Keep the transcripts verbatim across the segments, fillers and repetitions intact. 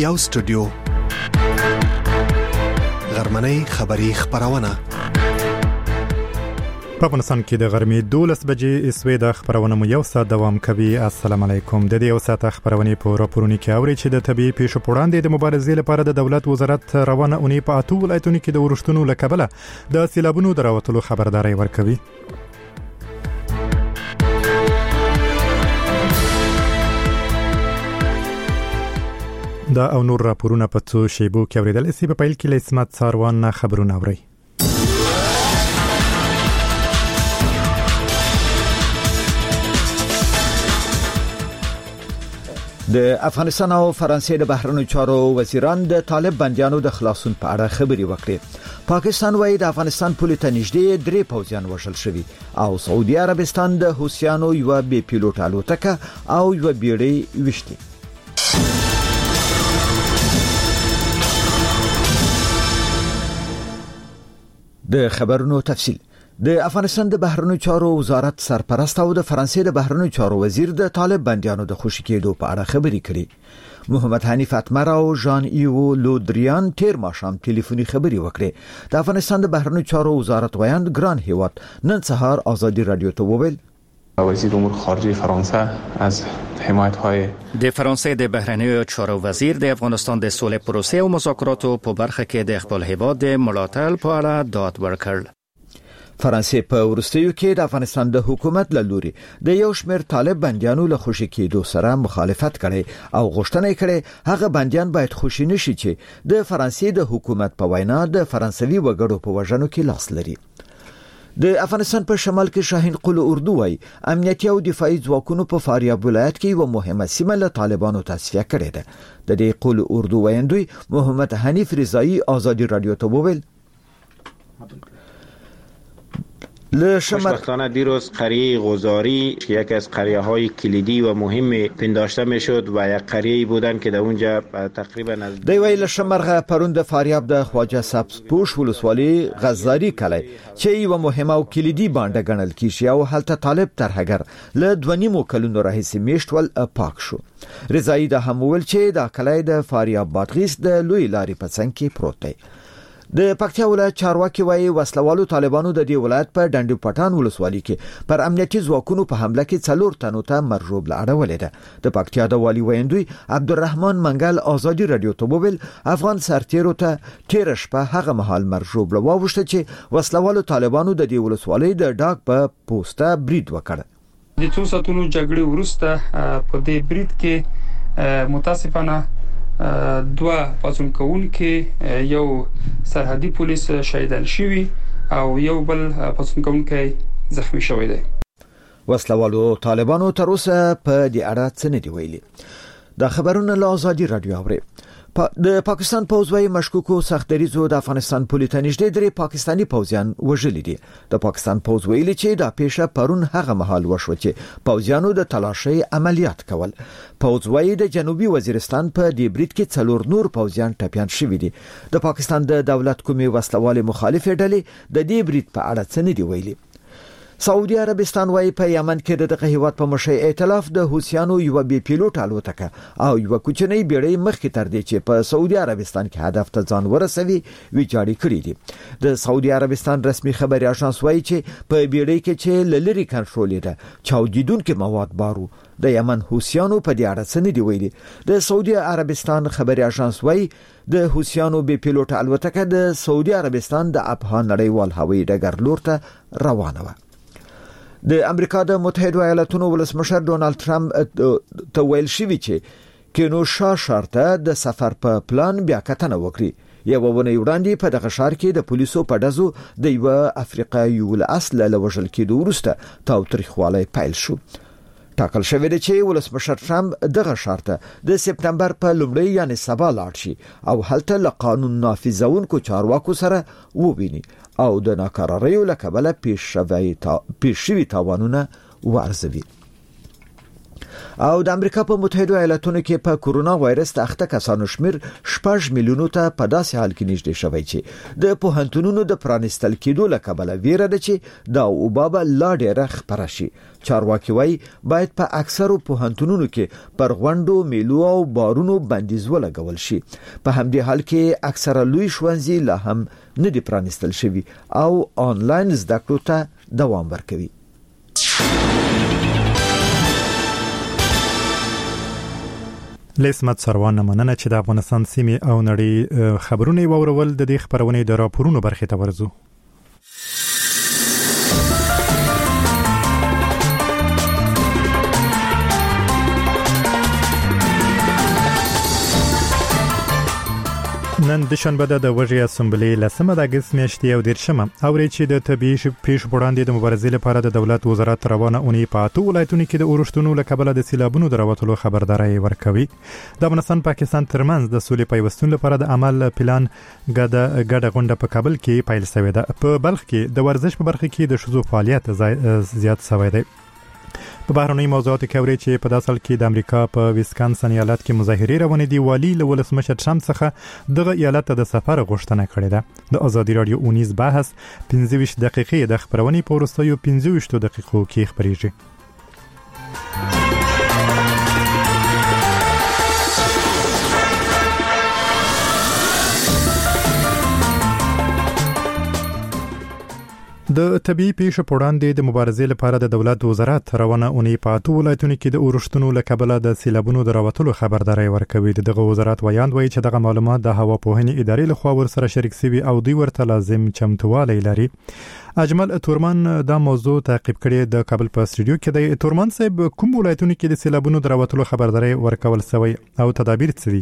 یو سټوډیو غرمنۍ خبری خبرونه په افغانستان کې د غرمې دولس بجې اسوي د خبرونه مو یو ساعت دوام کوي. السلام علیکم. د دې یو ساعت خبرونه په راپورونو کې اوري چې د طبي پیښو په وړاندې د مبارزې لپاره د دولت وزارت روانه اونۍ په اته ولایتونو کې د ورښتونو لکبله د سیلابونو دراوتلو خبرداري ورکوي. دا او نور راپورونه په څو شیبو کې اوریدل شي. په پیل کې له اسمت ساروان خبرونه اوري. د افغانستان او فرانسې د بهرنیو چارو وزیران د طالب بندیانو د خلاصون په اړه خبري وکړي. پاکستان وايي د افغانستان پولیس ته نږدې درې پوځیان وژل شوي او سعودي عربستان د حوثیانو یو بي پیلوټ الوتکه او یو بیړۍ وشتي. د خبرونو تفصیل. د افغانستان د بهرنیو چارو وزارت سرپرست او د فرانسې د بهرنیو چارو وزیر د طالب بندیانو د خوشی کېدو په اړه خبري کړې. محمد حنیف اتمر او ژان ایو لودریان تیر ماشام ټلیفوني خبري وکړې. د افغانستان د بهرنیو چارو وزارت ویاند ګران هیواد نن سهار آزادی رادیو ته وویل وزیر امور خارجه فرانسه از حمایت های د فرانسې د بهرنیو چارو وزیر د افغانستان د سولې پروسې او مذاکراتو په برخه کې د خپل هیواد د ملاتړ په اړه داد ورکړ. فرانسې په ورستیو کې د افغانستان د حکومت له لوري د یو شمېر طالب بندیانو له خوشی کېدو سره مخالفت کړي او غوښتنه کړي هغه بندیان باید خوشی نشي چې د فرانسې د حکومت په وینا د فرانسوي وګړو په وژنو کې لاس لري. د افغانستان په شمال کې شاهین قل اردو وايي امنیتي او دفاعي ځواکونو په فاریاب ولایت کې یو مهمه سیمه له طالبانو تصفیه کړې ده. د دې قل اردو ویندوی محمد حنیف رضایی آزادی رادیو ته وویل خوشبختانه دیروز قریه غزاری که یکی از قریه های کلیدی و مهم پنداشته میشد و یک قریه بودن که در اونجا تقریبا از دی ویل شمرغه پرون د فاریاب د خواجه سبز پوش ولسوالی غزاری کلی چې یو مهمه او کلیدي باندې ګڼل کیږي او هلته طالب ترهګر له دونیمو کلونو راهیسې میشتول پاک شو. رضایی د هم ویل چې د کلی د فاریاب بادغیس د لوی لارې په څنګ کې پروت دی. د پکتیا ولایت چارواکي وايي وسلوالو طالبانو د دې ولایت په ډنډ پټان ولسوالۍ کې پر امنیتي ځواکونو په حمله کې څلور تنو ته مرجوب لاړولې ده. د پکتیا د والی ویندوی عبدالرحمن منګل آزادی رادیو ته وویل افغان سرتیرو ته تیر شپه هغه مهال مرجوب لواوښته چې وسلوالو طالبانو د دې ولسوالۍ د ډاک په پوسټه برید وکړ. د څو ساتونو جګړې وروسته په دې برید کې متاسفانه دوه پاتون کوونکې یو سرحدي پولیس شهیدان شوي او یو بل پاتون کوونکی زخمی شوی دی. وسلوالو طالبانو تر اوسه په دې اړه څه نه دی ویلي. دا خبرونه له آزادی رادیو اوري. د پاکستان پوځ وايي مشکوکو سختدریزو د افغانستان پولیس ته نږدې درې پاکستانی پوځیان وژلي دي. د پاکستان پوځ ویلي چې دا پیښه پرون هغه مهال وشوه چې پوځیانو د تلاشي عملیات کول. پوځ وايي د جنوبي وزیرستان په دې برید کې څلور نور پوځیان ټپیان شوي دي. د پاکستان د دولت کومي وسلوالې مخالفه ډلې د دې برید په اړه څه نه دی ویلي. سعودي عربستان وايي په یمن کې دغه هیواد په مشي ائتلاف د حوثیانو یو بي پیلوټ الوتکه او یو کوچنی بیړۍ مخکې تر دې چې په سعودي عربستان کې هدف ته ځان ورسوي ویجاړي کړې دي. د سعودي عربستان رسمي خبري اژانس وايي چې په بیړۍ کې چې لری کنټرول ده چاودیدونکو مواد بارو د یمن حوثیانو په دې اړه څه نه دی ویلي. د سعودي عربستان خبري اژانس وايي د حوثیانو بي پیلوټ الوتکه د سعودي عربستان د افغان نړیوال هوایي ډګر لور ته روانه و. د امریکا د متحده ایالاتونو ولسمشر ډونالد ترامپ ته ویل شوی چې کینو شاه شارته د سفر په پلان بیا کتنه وکړي. یو ونه وړاندې په دغه ښار کې د پولیسو په دزو د یو افریقایي ول اصل له وژل کېدو وروسته تاوتریخوالی پیل شو. ټاکل شوی دی چې ولسمشر ترامپ دغه شارته د سپتمبر په لومړۍ یعنی سبا لاړ شي او هلته له قانون نافذونکو چارواکو سره وویني او د ناکراریو له کبله پیښ شوی تاوانونه وارزوي. او د امریکا په متحده ایالاتونو کې په کورونا وایرس د اخته کسانو شمیر شپږ میلیونو ته په داسې حال کې نږدې شوی چې د پوهنتونونو د پرانستل کېدو له کبله ویره ده چې دا وبا لا ډېره خپره شي. چارواکي وايي باید په اکثرو پوهنتونونو کې پر غونډو، میلو او بارونو بندیز ولګول شي. په همدې حال کې اکثره لوی ښوونځي لا هم نه دي پرانستل شوي او آنلاین زده کړو ته دوام ورکوي. لیسمت سروان مننه چې د افغانستان سیمې او نړۍ خبرونه وورول. د دې خبرونه د راپورونو برخې ته ورزو. نن د شنبه د وژې اسمبلی لسمه د اگست میاشتې او دیرشمه اوري چې د طبي پیښو په وړاندې د مبارزې لپاره د دولت وزارت روانه اونۍ په اته ولایتونو کې د اورښتونو له کبله د سیلابونو د راوتلو خبرداري ورکوي. د افغانستان پاکستان ترمنځ د سولې پیوستون لپاره د عمل پلان ګډه ګډه غونډه په کابل کې پیل شوې ده. په بلخ کې د ورزش په برخه کې د شذو فعالیت زیات شوی دی. په بهرنۍ موضوعاتو کې اوري چې په داسل کې د امریکا په ویسکانسن ایالت کې مظاهرې روانې دي. والی له ولسمشر ټرمپ څخه دغه ایالت ته د سفر غوښتنه کړې ده. د ازادي رادیو اونیز بحث پنځه ویشت دقیقې د خبرونې په وروستیو پنځه ویشت دقیقو کې خبريږي. د طبي پیښو په وړاندې د مبارزې لپاره د دولت وزارت روانه اونۍ په اته ولایتونو کې د اورښتونو له کبله د سیلابونو د راوتلو خبرداري ورکوي. دغه وزارت ویاند وایي چې دغه معلومات د هوا پوهنې ادارې لخوا ورسره شریک شوي او دوی ورته لازم چمتووالی لري. اجمل تورمان دا موضوع تعقیب کړي د کابل په استودیو کې. د تورمان صاحب کوم ولایتونو کې د سیلابونو د راوتلو خبرداري ورکول شوی او تدابیر څه دي؟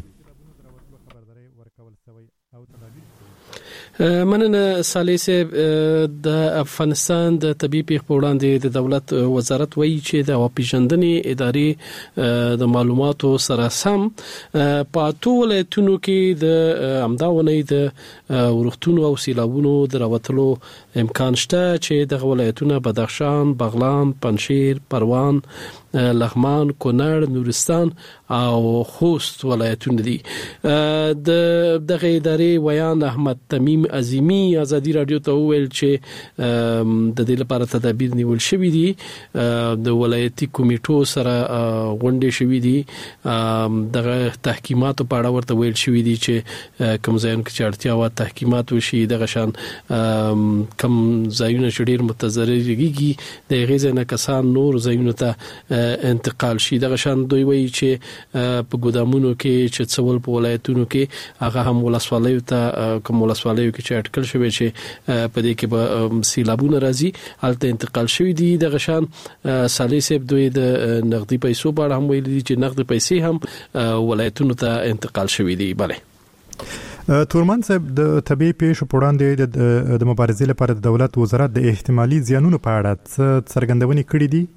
مننه صالح صاحب. د افغانستان د طبي پیښو په وړاندې د دولت وزارت وایي چې د واپیژندنې ادارې د معلوماتو سره سم په ټول ولایتونو کې د امداونې د ورښتونو او سیلابونو د راوتلو امکان شته چې د ولایتونو بدخشان، بغلان، پنجشیر، پروان، لغمان، کونړ، نورستان او خوست ولایتونه دي. د دغه ادارې ویان احمد تمیم عظیمی ازادي رادیو ته ویل چې د دې لپاره تدابیر نیول شوې دي. د ولایتي کمیټو سره غونډې شوې دي. دغه تحقیقاتو په اړه ورته ویل شوې دي چې کوم ځایونه کې اړتیا و تحقیقات وشي. دغه شان کوم ځایونه چې ډیر متضررېږي د غیزه نه کسان نور ځایونه ته انتقال شي. دغه شان دوی وایي چې په ګودامونو کې چې څول په ولایتونو کې هغه هم ولسوالیو ته کوم ولسوالیو کې چې اټکل شوی چې په دې کې به سیلابونه راځي هلته انتقال شوی دي. دغه شان صالح صاحب دوی د نقدي پیسو په اړه هم ویلي دي چې نقدي پیسې هم ولایتونو ته انتقال شوی دي. bale تورمان صاحب د طبي پیښو په وړاندې د مبارزې لپاره د دولت وزارت د احتمالي زیانونو په اړه څه څرګندونې کړې دي؟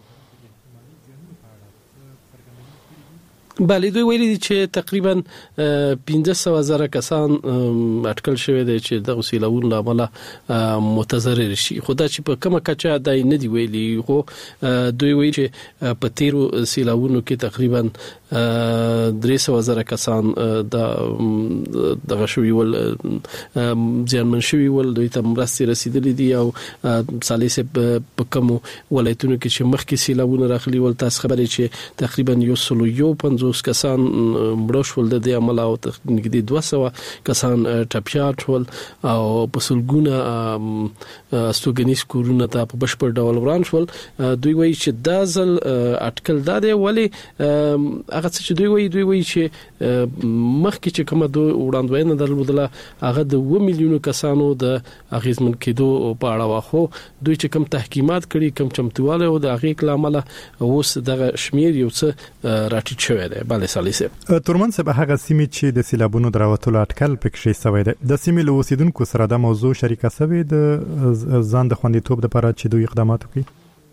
بله دوی ویلي دي چې تقریبا پنځه سوه زره کسان اټکل شوی دی چې د سیلابونو له امله متضرر شي. خو دا چې په کومه کچه دا نه دی ویلي. خو دوی ویلي چې په تیرو سیلابونو کې تقریبا درې سوه زره کسان د دغه شوی ول ځانمن شوی ول دوی ته مرستې رسیدلې دي. او صالح صاحب په کوم ولایتونو کې چې مخکې سیلابونه راغلي ول تاسو خبرې چې تقریبا یو سلو یو پنځوس کسان مړه شول د دې عمل او نږدې دوه سوه کسان ټپيات شول او په سلګونه استوګنیز کورونه ته په بشپړ ډول وران شول. دوی وایي چې دا ځل اټکل دا دی ولی هغه چې دوی وایي دوی وایي چې مخکې چې کومه دوی وړاندوینه درلودله هغه د دوه میلیونو کسانو د اغیزمن کېدو په اړه واخو. دوی چې کوم تحقیقات کړي کوم چمتواله او د هغې کلامه اوس دغه شمیر یو څه راټیټ شوی دی. bale صالح صاحب تورمن صاحب هغه سیمې چې د سیلابونو دراوتلو اټکل پکې شوی دی د سیمې له اوسیدونکو سره د موضوع شریکه شوی د ځان د خوندیتوب لپاره چې دوی اقدامات وکړي؟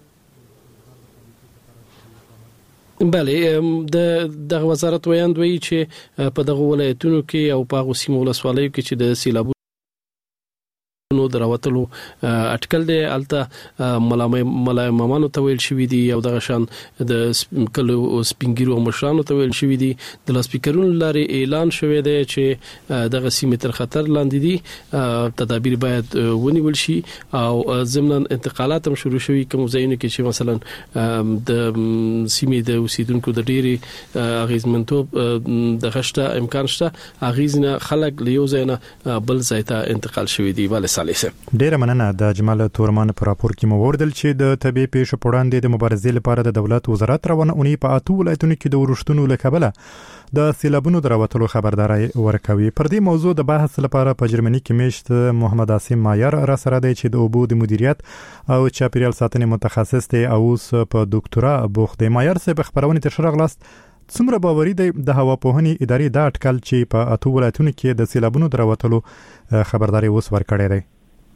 بله د دغه وزارت ویاند وایي چې په دغه ولایتونو کې او په هغو سیمو ولسوالیو کې چې د سیلابونو نو دراوتلو اټکل دی الته ملامه ملامانو ته ویل شوې دي او دغه شان د کلو سپینګیرو مشرانو ته ویل شوې دي د لاسپیکرونو لارې اعلان شوی دی چې دغه سیمه تر خطر لاندې دي تدابیر باید ونیول شي او ضمن انتقالات هم شروع شوي کوم ځایونه کې چې مثلا د سیمه د اوسیدونکو د ډېری اغیزمنتوب د غشته امکان شته اغیزنه خلک له یو ځای نه بل ځای ته انتقال شوي دي ول ډیره مننه د جمال تورمان پر راپور کې مو وردل چې د طبي پیښو په وړاندې د مبارزې لپاره د دولت وزارت روانه اونۍ په اته ولایتونو کې د ورښتونو لکبله د سیلابونو دراوتلو خبرداري ورکوي. پر دې موضوع د بحث لپاره په جرمني کې میشت محمد عاصم مایار را سره دی چې د اوبو د مدیریت او چاپیریال ساتنې متخصص دی او اوس په ډاکټرا بوخت دی. مایار صاحب خبرونه تر شرغ لاست څومره باوري دی د هوا پوهنې ادارې دا اټکل چې په اته ولایتونو کې د سیلابونو دراوتلو خبرداري اوس ورکړی دی؟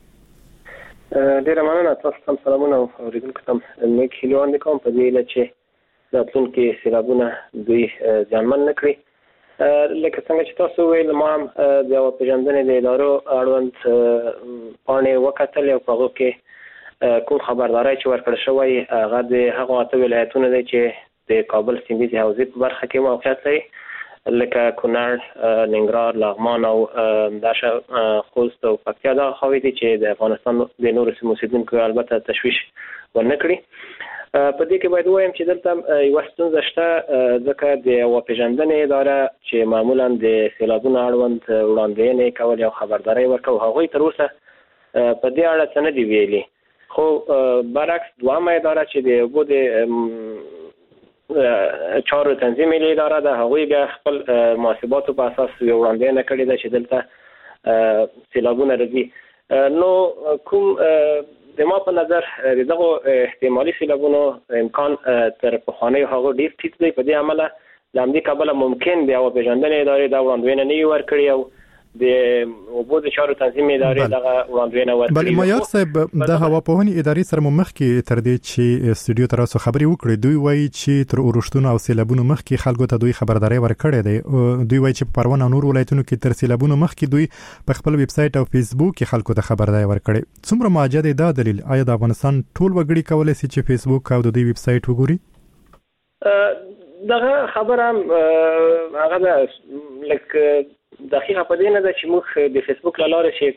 ډیره مننه، تاسو ته سلامونه او اوریدونکو ته نیک هیله وړاندې کوم په دې لاره چې راتلونکي سیلابونه دوی ځانمن نه کړي. لکه څنګه چې تاسو ویل، ما هم د هوا پېژندنې د ادارو اړوند پاڼې وکتلې او په هغو کې کوم خبرداری چې ورکړل شوی هغه د هغو اته ولایتونه دی چې د کابل سیندیزي حوزې په برخه کې موقعیت لري، لکه کونړ، ننګرهار، لغمان او داشه خوست او پکتیا. دا خواوې دي چې د افغانستان د نورو سیمو اوسیدونکو البته تشویش ورنه کړي. په دې کې باید ووایم چې دلته یوه ستونزه شته، ځکه د هوا پېژندنې اداره چې معمولا د سیلابونو اړوند وړاندوینې کول او خبرداری ورکول، هغوی تر اوسه په دې اړه څه نه دي ویلي. خو برعکس دوامه اداره چې د اوبو د چارو تنظیمي اداره ده، هغوی بیا خپل محاسباتو په اساس یو وړاندوینه کړې ده چې دلته سیلابونه راځي. نو کوم د ما په نظر دغه احتمالي سیلابونو امکان تر پخوانیو هغو ډېر ټیټ دی. په دې عمله له همدې کبله ممکن د هوا پېژندنې ادارې دا وړاندوینه نه وي ورکړې او د اوبو د چارو تنظیمي ادارې دغه وړاندوینه ورکړي. بل مایار صاحب، د هوا پوهنې ادارې سره مخکې تر دې چې استودیو ته راسو خبرې وکړې، دوی وایي چې تر اورښتونو او سیلابونو مخکې خلکو ته دوی خبرداری ورکړې دی. دوی وایي چې په پروان او نور ولایتونو کې تر سیلابونو مخکې دوی په خپل ویب سټ او فیسبوک کې خلکو ته خبرداری ورکړې. څومره معجزه دی دا دلیل؟ آیا د افغانستان ټول وګړي کولای شي چې فیسبوک او د دوی ویب سټ وګوري؟ دغه خبره هغه د لکه دقیقه په دې نه ده چې موږ د فیسبوک له لارې چې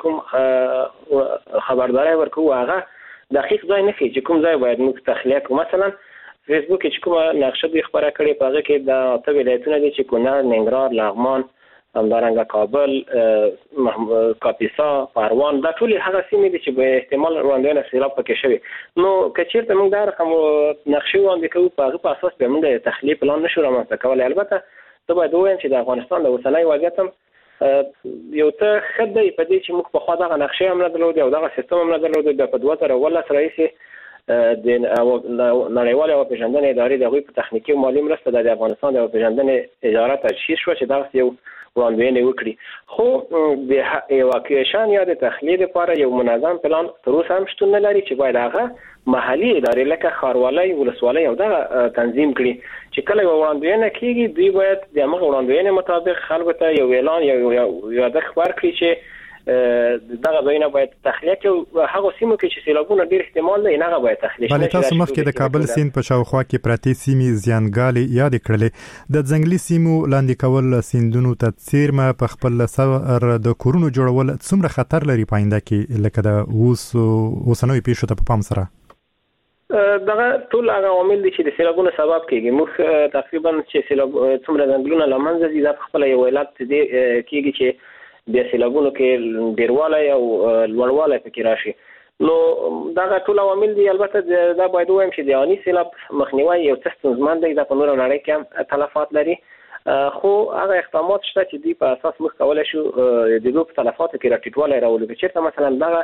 کوم خبرداری ورکوو هغه دقیق ځای نه ښیي چې کوم ځای باید موږ تخلیه کړو. مثلا فیسبوک کې چې کومه نقشه دوی خپره کړې په هغه کې د اته ولایتونه دي چې کونړ، ننګرهار، لغمان، همدارنګه کابل، کاپیسا، پروان، دا ټول هغه سیمې دي چې به احتمال وړاندوینه سیلاب پکې شوي. نو که چېرته موږ دا رقم نقشې وړاندې کوو په هغه په اساس به موږ د تخلیې پلان نشو رامنځته کولی. البته زه باید ووایم چې د افغانستان د اوسنی وضعیت هم یو ته ښه دی په دې چې موږ پخوا دغه نقشې هم نه درلودې او دغه سیستم هم نه درلودې. بیا په دوه زره اوولس راهیسې د نړیوالې هوا پېژندنې ادارې د هغوی په تخنیکي او مالي مرسته د افغانستان د هوا پېژندنې اداره تجهیز شوه چې دغسې یو وړاندوینې وکړي. خو د ایواکیشن یا د تخلیې لپاره یو منظم پلان تر اوسه هم شتون نه لري چې باید هغه محلي ادارې لکه ښاروالۍ، ولسوالۍ او دغه تنظیم کړي چې کله یو وړاندوینه کېږي دوی باید د همغه وړاندوینې مطابق خلکو ته یو اعلان یا یادښت ورکړي چې دغه ځایونه باید تخلیه کړي. هغه سیمو کې چې سیلابونه ډېر احتمال لري هغه باید تخلیه شي. بلې تاسو مخکې د کابل سیند په شاوخوا کې پرتې سیمې زیانګالې یاد کړلې. د ځنګلي سیمو لاندې کول سیندونو ته څیرمه په خپل سر د کورونو جوړول څومره خطر لري پاینده کې لکه د اوس اوسنوي پیښو ته په پام سره؟ دغه ټول هغه عوامل دي چې د سیلابونو سبب کېږي. موږ تقریبا چې سیلاب څومره ځنګلونه له منځه ځي دا په خپله یو علت کېږي چې د سیلابونو کې ډیروالی او لوړوالی پکې راشي. نو دغه ټول عوامل دي. البته دا باید ووایم چې د آني سیلاب مخنیوی یو څه ستونزمن دی، دا په نوره نړۍ کې هم تلفات لري، خو هغه اقدامات شته چې دوی په اساس موږ کولی شو د دوی په تلفاتو کې راټیټوالی راولو. که چېرته مثلا دغه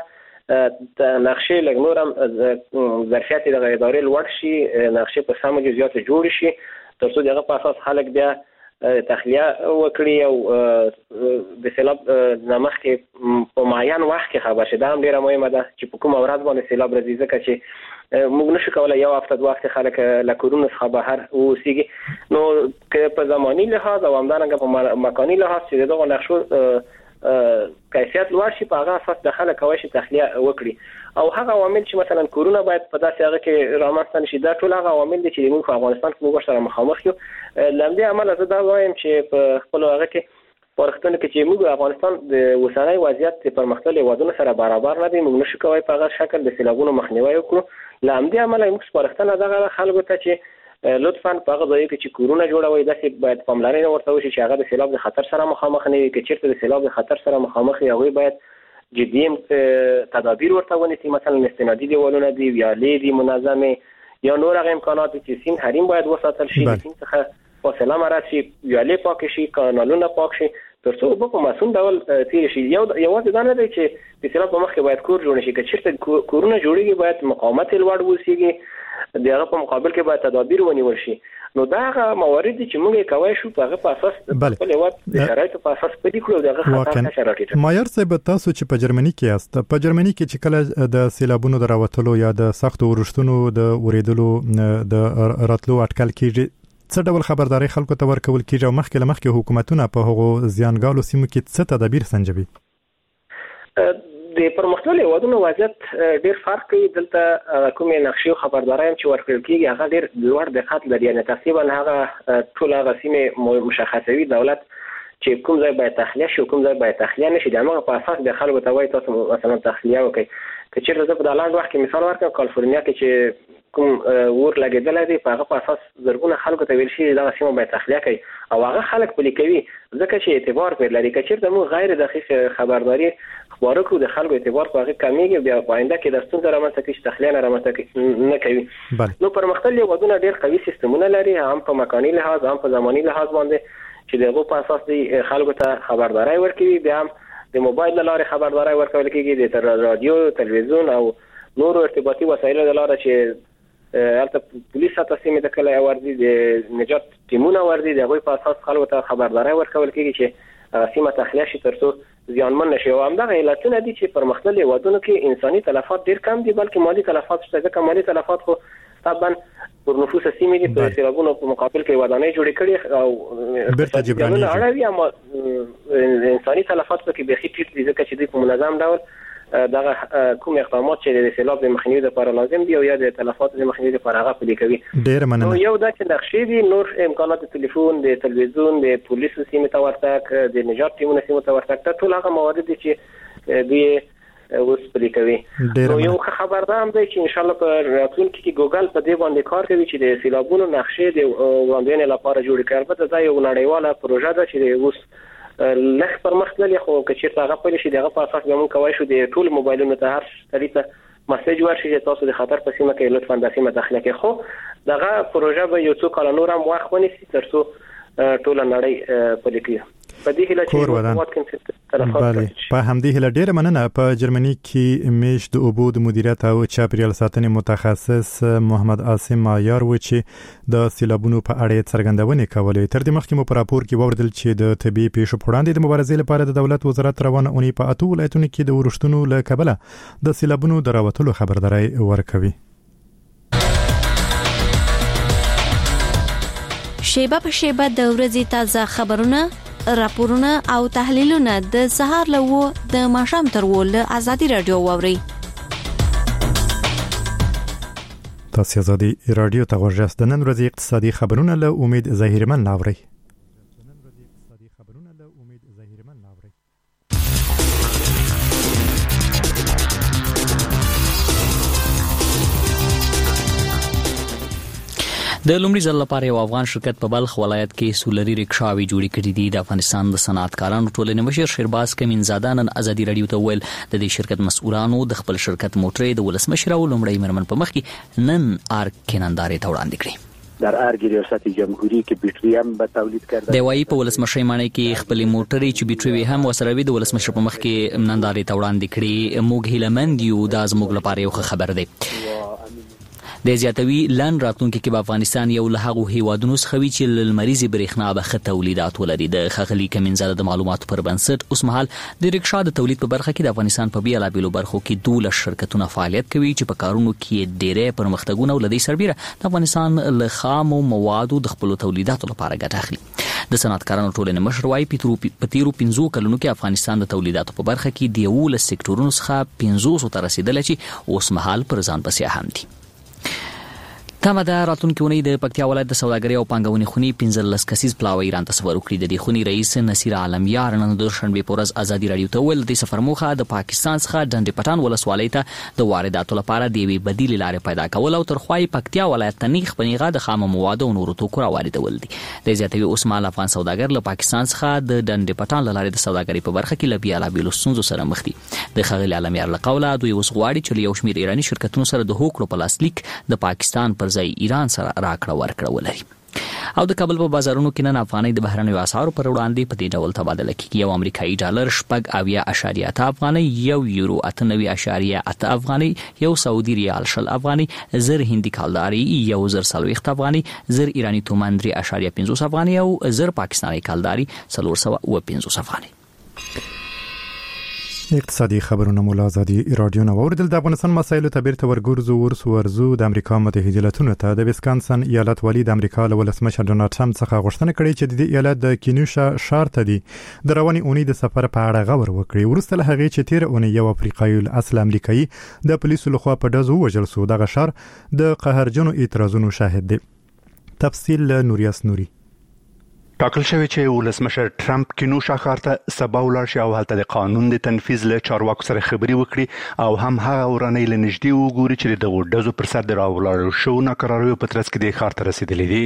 نقشې لږ نور هم ظرفیت دغه ادارې لوړ شي، نقشې په سمو جزئیاتو جوړې شي تر څو د هغه په اساس خلک بیا تخلیه وکړي او د سیلاب نه مخکې په معین وخت کې خبر شي. دا هم ډېره مهمه ده چې په کومه ورځ باندې سیلاب راځي، ځکه چې موږ نشو کولی یو هفته دوه هفتې خلک له کورونو څخه بهر واوسېږي. نو که په زماني لحاظ او همدارنګه په مکاني لحاظ چې د دغو نقشو کیفیت لوړ شي په هغه اساس د خلک کوي چې تخلیه وکړي او هغه عوامل چې مثلا کورونا باید په داسې هغه کې رامنځته نشي دا ټول هغه عوامل دي چې موږ په افغانستان کې موږ سره مخامخ یو لمدې عمل زه دا وایم چې په خپل هغه کې پرختنه کې چې موږ افغانستان د وسنۍ وضعیت په پرمختللي وادونو سره برابر نه دي موږ نشو کوي په هغه شکل د سیلابونو مخنیوي وکړو لمدې عمل موږ پرختنه دغه خلکو ته چې لطفاً په هغه ځای کې چې کورونا جوړوي داسې باید پاملرنه ورته وشي چې هغه د سیلاب د خطر سره مخامخ نه وي چې چیرته د سیلاب د خطر سره مخامخ وي هغه باید جدي تدابیر ورته ونیسي مثلا استنادي دیوالونه دي ویالې دي منظمه یا نور هغه امکانات چې سین حریم باید وساتل شي سین څخه فاصله مراد شي ویالې پاک شي کانالونه پاک شي ترڅو په مسون ډول تیر شي یو یوازې دا نه دی چې د سیلاب په مخ کې باید کور جوړ شي چې چیرته کورونه جوړیږي باید مقاومت لوړ وسیږي د هغه په مقابل کې باید تدابیر ونیول شي نو دا هغه موارد چې موږ کوي شو په هغه په اساس په لوات د شرایطو په اساس پدې کړو دغه خطر شرایط مایر صاحب تاسو چې په جرمني کې یاست په جرمني کې چې کله د سیلابونو دراوتلو یا د سختو ورښتونو د اوریدلو د راتلو اټکل کیږي څه ډول خبرداري خلکو ته ورکول کیږي او مخکې لمخکې حکومتونه په هغو زیانګالو سیمو کې څه تدابیر سنجوي د پرمختللي وادونو وضعیت ډیر فرق کوي دلته کومې نقشې خبرداري چې ورکړل کیږي هغه ډیر لوړ دقت لري یعنی تقریبا هغه ټول هغه سیمه مشخصوي دولت چې کوم ځای باید تخلیه شي کوم ځای باید تخلیه نشي د هغه په اساس د خلکو ته وایي تاسو مثلا تخلیه وکړئ که چیرته په دالاند وخت کې مثال ورکړم کالیفورنیا کې چې کوم ور لګیدل دي په هغه په اساس زرګونه خلکو ته ویل شي دا سیمه باید تخلیه کړي او هغه خلک پلي کوي ځکه چې اعتبار پر لري که چیرته موږ غیر دقیق خبرداري خبرو کو د خلکو اعتبار په هغه کمیږي بیا په آینده کې د ستونزې رامنځته کیږي تخلیه نه رامنځته نه کوي نو پرمختللي ودونه ډېر قوي سیستمونه لري هم په مکاني لحاظ هم په زماني لحاظ باندې چې دغه په اساس دی خلکو ته خبرداري ورکوي بیا هم د موبایل لارې خبرداري ورکول کیږي د رادیو تلویزیون او نور ارتباطي وسایل لاره چې البته پولیس تاسو د کله وردی د نجات ټیمونه وردی دغه په اساس خلکو ته خبرداري ورکول کیږي چې سیمه تخلیه شي ترڅو زیانمن نشي او همدغه علتونه دي چې پرمختللي ودونو کې انساني تلفات ډیر کم دي بلکې مالی تلفات شته ځکه مالی تلفات خو طبعا پر نفوس سیمې دي په سیلابونو په مقابل کې ودانۍ جوړې کړي او برته جبراني اړوي اما انساني تلفات په کې به خې ټیټ دي ځکه چې د منظم ډول دغه کوم اقدامات چې د سیلاب د مخنیوي لپاره لازم دي او یا د تلفات د مخنیوي لپاره هغه پلي کوي ډیر مننه نو یو دا چې نقشې دي نور امکانات د ټلیفون د تلویزیون د پولیسو سیمه ته ورتګ د نجات ټیمونو سیمه ته ورتګ ټول هغه موارد دي چې دوی اوس پلي کوي نو یو خبردار هم دی چې ان شاء الله په راتلونکي کې ګوګل په دې باندې کار کوي چې د سیلابونو نقشې د وړاندوینې لپاره جوړ کړي البته دا یو نړیواله پروژه ده چې اوس لږ پرمختللي خو که چیرته هغه پلي شي دغه په اساس به موږ کولی شو د ټول موبایلونو ته هر سړي ته مسیج ورشي چې تاسو د خطر په سیمه کې لطفا د سیمه تخلیه کړئ خو دغه پروژه به یو څو کاله نور هم وخت ونیسي ترڅو ټول نړۍ پلي کړي په دې هیله چې بله په همدې هیله ډیره مننه په جرمني کې میش د اوبو د مدیریت او چاپیریال ساتنې متخصص محمد عاصم مایار و چې د سیلابونو په اړه څرګندونې کولې تر دې مخکې مو په راپور کې ووردل چې د طبي پیښو په وړاندې د مبارزې لپاره د دولت وزارت روانه اونۍ په اته ولایتونو کې د ورښتونو له کبله د سیلابونو د راوتلو خبرداري ورکوي شیبه په شیبه د ورځې تازه خبرونه راپورونه او تحلیلونه د سهار لوو د ماښام تر ول ازادي رادیو ووري تاسو ازادي رادیو ته ورجاست د نن ورځې اقتصادي خبرونه له امید ظاهرمن ناوړي د لومړي ځل لپاره یو افغان شرکت په بلخ ولایت کې سولري رکشاوي جوړې کړې دي د افغانستان د صنعتکارانو ټولنې مشر شیرباز کمینزاده نن ازادي رادیو ته ویل د دې شرکت مسؤلانو د خپل شرکت موټرې د ولسمشر او لومړی مرمن په مخ کې نن ار کینندارې ته وړاندې کړې در ارګ ریاست جمهوری کې بیټری هم به تولید کړي د وایي په ولسمشر معنی کې خپل موټرې چې بیټری هم وسره وي د ولسمشر په مخ کې نندارې ته وړاندې کړې موږ هیلمند یو د زموږ لپاره یو خبر دی د زیاتوي لن راتلونکي کې په افغانستان یو له هغو هیوادونو څخه وي چې لمریزي برېښنا به ښه تولیدات ولري د خغلی کمینزاده د معلوماتو پر بنسټ اوس مهال د رکشا د تولید په برخه کې د افغانستان په بیلابېلو برخو کې دولس شرکتونه فعالیت کوي چې په کارونو کې ډېری پرمختګونه ولدي سربېره د افغانستان له خامو موادو د خپل تولیداتو لپاره ګټه اخلي د صنعتکارانو ټولنې مشر وايي په تیرو پنځو کلونو کې افغانستان د تولیداتو په برخه کې د یولس سکتورونو څخه پنځوسو ته رسیدلی چې اوس مهال پر ځان بسیا هم دي. تمه ده راتلونکي اونۍ د پکتیا ولایت د سوداګرۍ او پانګونې خونې پنځلس کسیز پلاوی ایران ته سفر وکړي. د دې خونې رئیس نصیر عالمیار نن د شنبې په ورځ ازادي راډیو ته ویل د سفر موخه د پاکستان څخه ډنډ پټان ولسوالۍ ته د وارداتو لپاره د یوې بدیلې لارې پیدا کول او ترخوای پکتیا ولایت ته نیغ په نیغه د خام موادو او نورو توکو راواردول دي. د زیاتوي اوس مال افغان سوداګر له پاکستان څخه د ډنډ پټان لارې د سوداګرۍ په برخه کې لبیا لا بیل ستونزو سره مخ دي. د خغل عالمیار له قوله دوی اوس غواړي چې یو شمېر ایرانی شرکتونو سره د هوکړو په لاسلیک د پاکستان پر ځای ایران سره راکړه ورکړه ولري. او د کابل په بازارونو کې نن افغانۍ د بهرنیو اسعارو پر وړاندې په دې ډول تبادله کیږي. یو امریکایي ډالر شپږ اویا اشاریه اته افغانۍ، یو یورو اته نوي اشاریه اته افغانۍ، یو سعودي ریال شل افغانۍ، زر هندي کالداري یو زر څلوېښت افغانۍ، زر ایرانی تومان درې اشاریه پنځوس افغانۍ او زر پاکستاني کالداري څلور سوه اوه پنځوس افغانۍ. اقتصادي خبرونه مولا ازادي رادیو نو اوریدل. د افغانستان مسایلو ته بیرته ورګرځو ورسو ورزو د امریکا متحده ایالاتونو ته د ویسکانسن ایالت والی د امریکا له ولسمشر ډونالډ ټرمپ څخه غوښتنه کړې چې د ایالت د کینوشا ښار ته دی د رواني اونۍ د سفر په اړه غور وکړي. ورسته له هغې چې تیر اونۍ یو افریقایي اصل امریکایي د پولیسو لخوا په ډزو وژل شو. دغه ښار د قهرجنو اعتراضونو شاهد دی. تفصیل نوریاس نوري. ټاکل شوی چې ولسمشر ټرمپ کینوشا ښار ته سبا ولاړ شي او هلته د قانون د تنفیذ له چارواکو سره خبرې وکړي او هم هغه ورانۍ له نږدې وګوري چې د ډزو پر سر د راولاړو شو ناکراریو په ترڅ کې د ښار ته رسیدلی دي.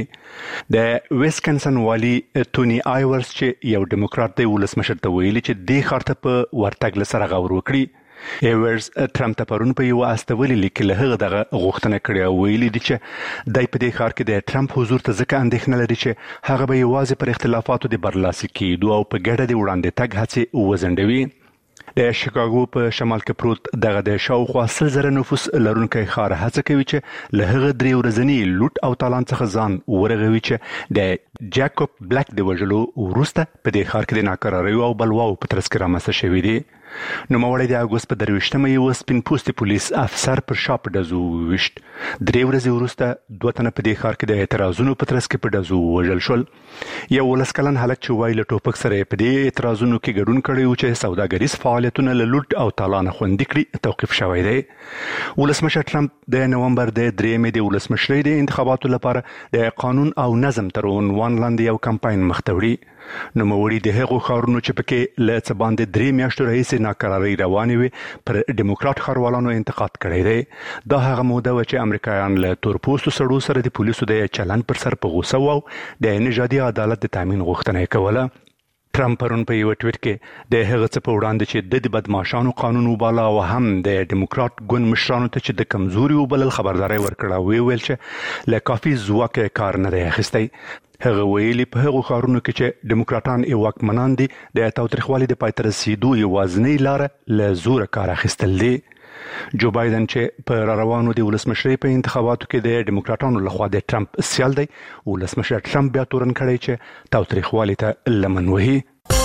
د ویسکنسن والی تونی آیورز چې یو ډیموکرات دی ولسمشر ته ویلي چې د ښار ته په ورتګ له سره غور وکړي. ایورز ټرمپ ته پرون په یو استولي لیک له هغه دغه غوښتنه کړې او ویلي دي چې دای په دې ښار کې د ټرمپ حضور ته ځکه اندېښنه لري چې هغه به یوازې پر اختلافاتو د برلاسي کېدو او په ګډه د وړاندې تګ هڅې وزنډوي. د شیکاګو په شمال کې پروت دغه د شاوخوا سل زره نفوس لرونکی ښار هڅه کوي چې له هغه درې ورځني لوټ او تالان څخه ځان ورغوي چې د جاکوب بلیک د وژلو وروسته په دې ښار کې د ناکراریو او بلواو په ترڅ کې رامنځته شوي دي. نوموړی د اګوست په درویشتمه یو سپین پوستي پولیس افسر پر شا په ډزو وویشت. درې ورځې وروسته دوه تنه په دې ښار کې د اعتراضونو په ترڅ کې په ډزو ووژل شول. یو ولس کلن هلک چې وایي له ټوپک سره په دې اعتراضونو کې ګډون کړی و چې سوداګریز فعالیتونه له لوټ او تالان خوندي کړي توقیف شوی دی. ولسمشر ټرمپ د نومبر د درېیمې د ولسمشرۍ د انتخاباتو لپاره د قانون او نظم تر عنوان لاندې یو کمپاین مخ ته وړي. نوموړي د هغو ښارونو چې پکې له څه باندې درې میاشتو راهیسې ناکرارۍ روانې وي پر ډیموکرات ښاروالانو انتقاد کړی دی. دا هغه موده وه چې امریکایان له تورپوستو سړو سره د پولیسو د چلند پر سر په غوسه وو او د نژادي عدالت د تامین غوښتنه یې کوله. ټرمپ پرون په یو ټویټ کې د هغه څه په وړاندې چې د بدمعشانو قانون وباله او هم د ډیموکرات ګوند مشرانو ته چې د کمزوري وبلل خبرداري ورکړه او ویل چې له کافي ځواک کار نه دی اخیستی. هغه ویلي په هغو ښارونو کې چې ډیموکراټان یې واکمنان دي د تاوتریخوالي د پای ته رسیدو یوازینۍ لاره له زوره کار اخیستل دي. جو بایدن چې په راروانو د ولسمشرۍ په انتخاباتو کې د ډیموکراټانو لخوا د ټرمپ سیال دی، ولسمشر ټرمپ بیا تورن کړی چې تاوتریخوالي ته لمن وهي.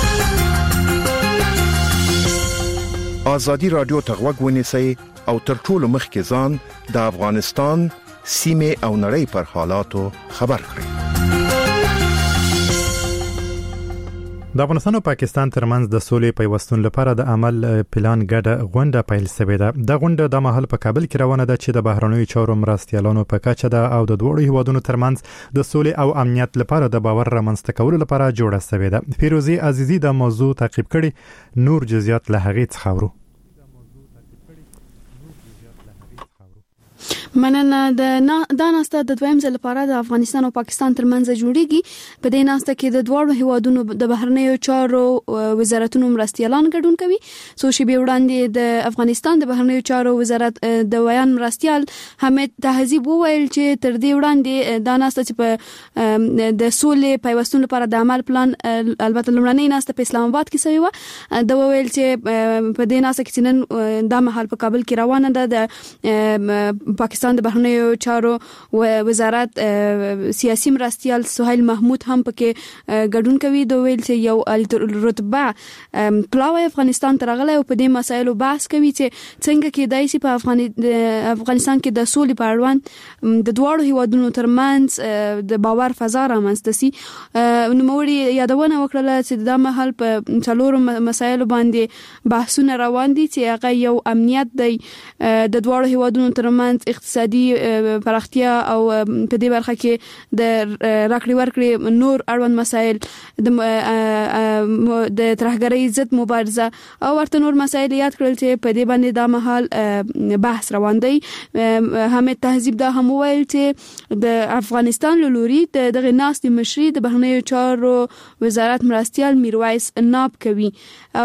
ازادي رادیو ته غوږ ونیسئ او تر ټولو مخکې ځان د افغانستان سیمه او نړۍ پر حالاتو خبر کړئ. د افغانستان او پاکستان ترمنځ د سولې پیوستون لپاره د عمل پلان ګډه غونډه پیل شوې ده. د غونډه د مهال په کابل کې روانه ده چې د بهرنیو چارو مرستیالانو په کچه ده او د دوه هیوادونو ترمنځ د سولې او امنیت لپاره د باور رامنځته کولو لپاره جوړه شوې ده. فیروزي عزیزی د موضوع تعقیب کړي، نور جزئیات له هغې څخه اورو. مننه. د دا ناسته د دویم ځل لپاره د افغانستان او پاکستان ترمنځ جوړیږي. په دې ناسته کې د دوه هیوادونو د بهرنیو چارو وزارتونو مرستیالان ګډون کوي. څو شېبې وړاندې د افغانستان د بهرنیو چارو وزارت د ویان مرستیال حمید تهذیب وویل چې تر دې وړاندې دا ناسته چې په د سولې پیوستون لپاره د عمل پلان البته لومړنۍ ناسته په اسلام آباد کې شوې و. دا وویل چې په دې ناسته کې نن د مهال په کابل کې روانه ده. د پاکستان پاکستان د بهرنیو چارو وزارت سیاسي مرستيال سهیل محمود هم پکې ګډون کوي. دوی ویل چې یو رتبه پلاوی افغانستان ترغله او په دې مسایلو بحث کوي چې څنګه کېدای شي په افغانستان کې د سولې په اړوند د دواړو هیوادونو ترمنځ د باور فضا رامنځته شي. نو موري یادونه وکړه چې د مهال په څلورو مسایلو باندې بحثونه روان دي چې هغه یو امنیت دی د دوړو هیوادونو ترمنځ اقتصادي پراختیا او په دې برخه کې د راکړې ورکړې نور اړوند مسایل د د ترهګرۍ ضد مبارزه او ورته نور مسایل یاد کړل چې په دې باندې د مهال بحث روان دی. حامد تهذیب دا هم ویل چې د افغانستان لوري دغه ناستې مشري د بهرنیو چارو وزارت مرستيال میرویس ناب کوي او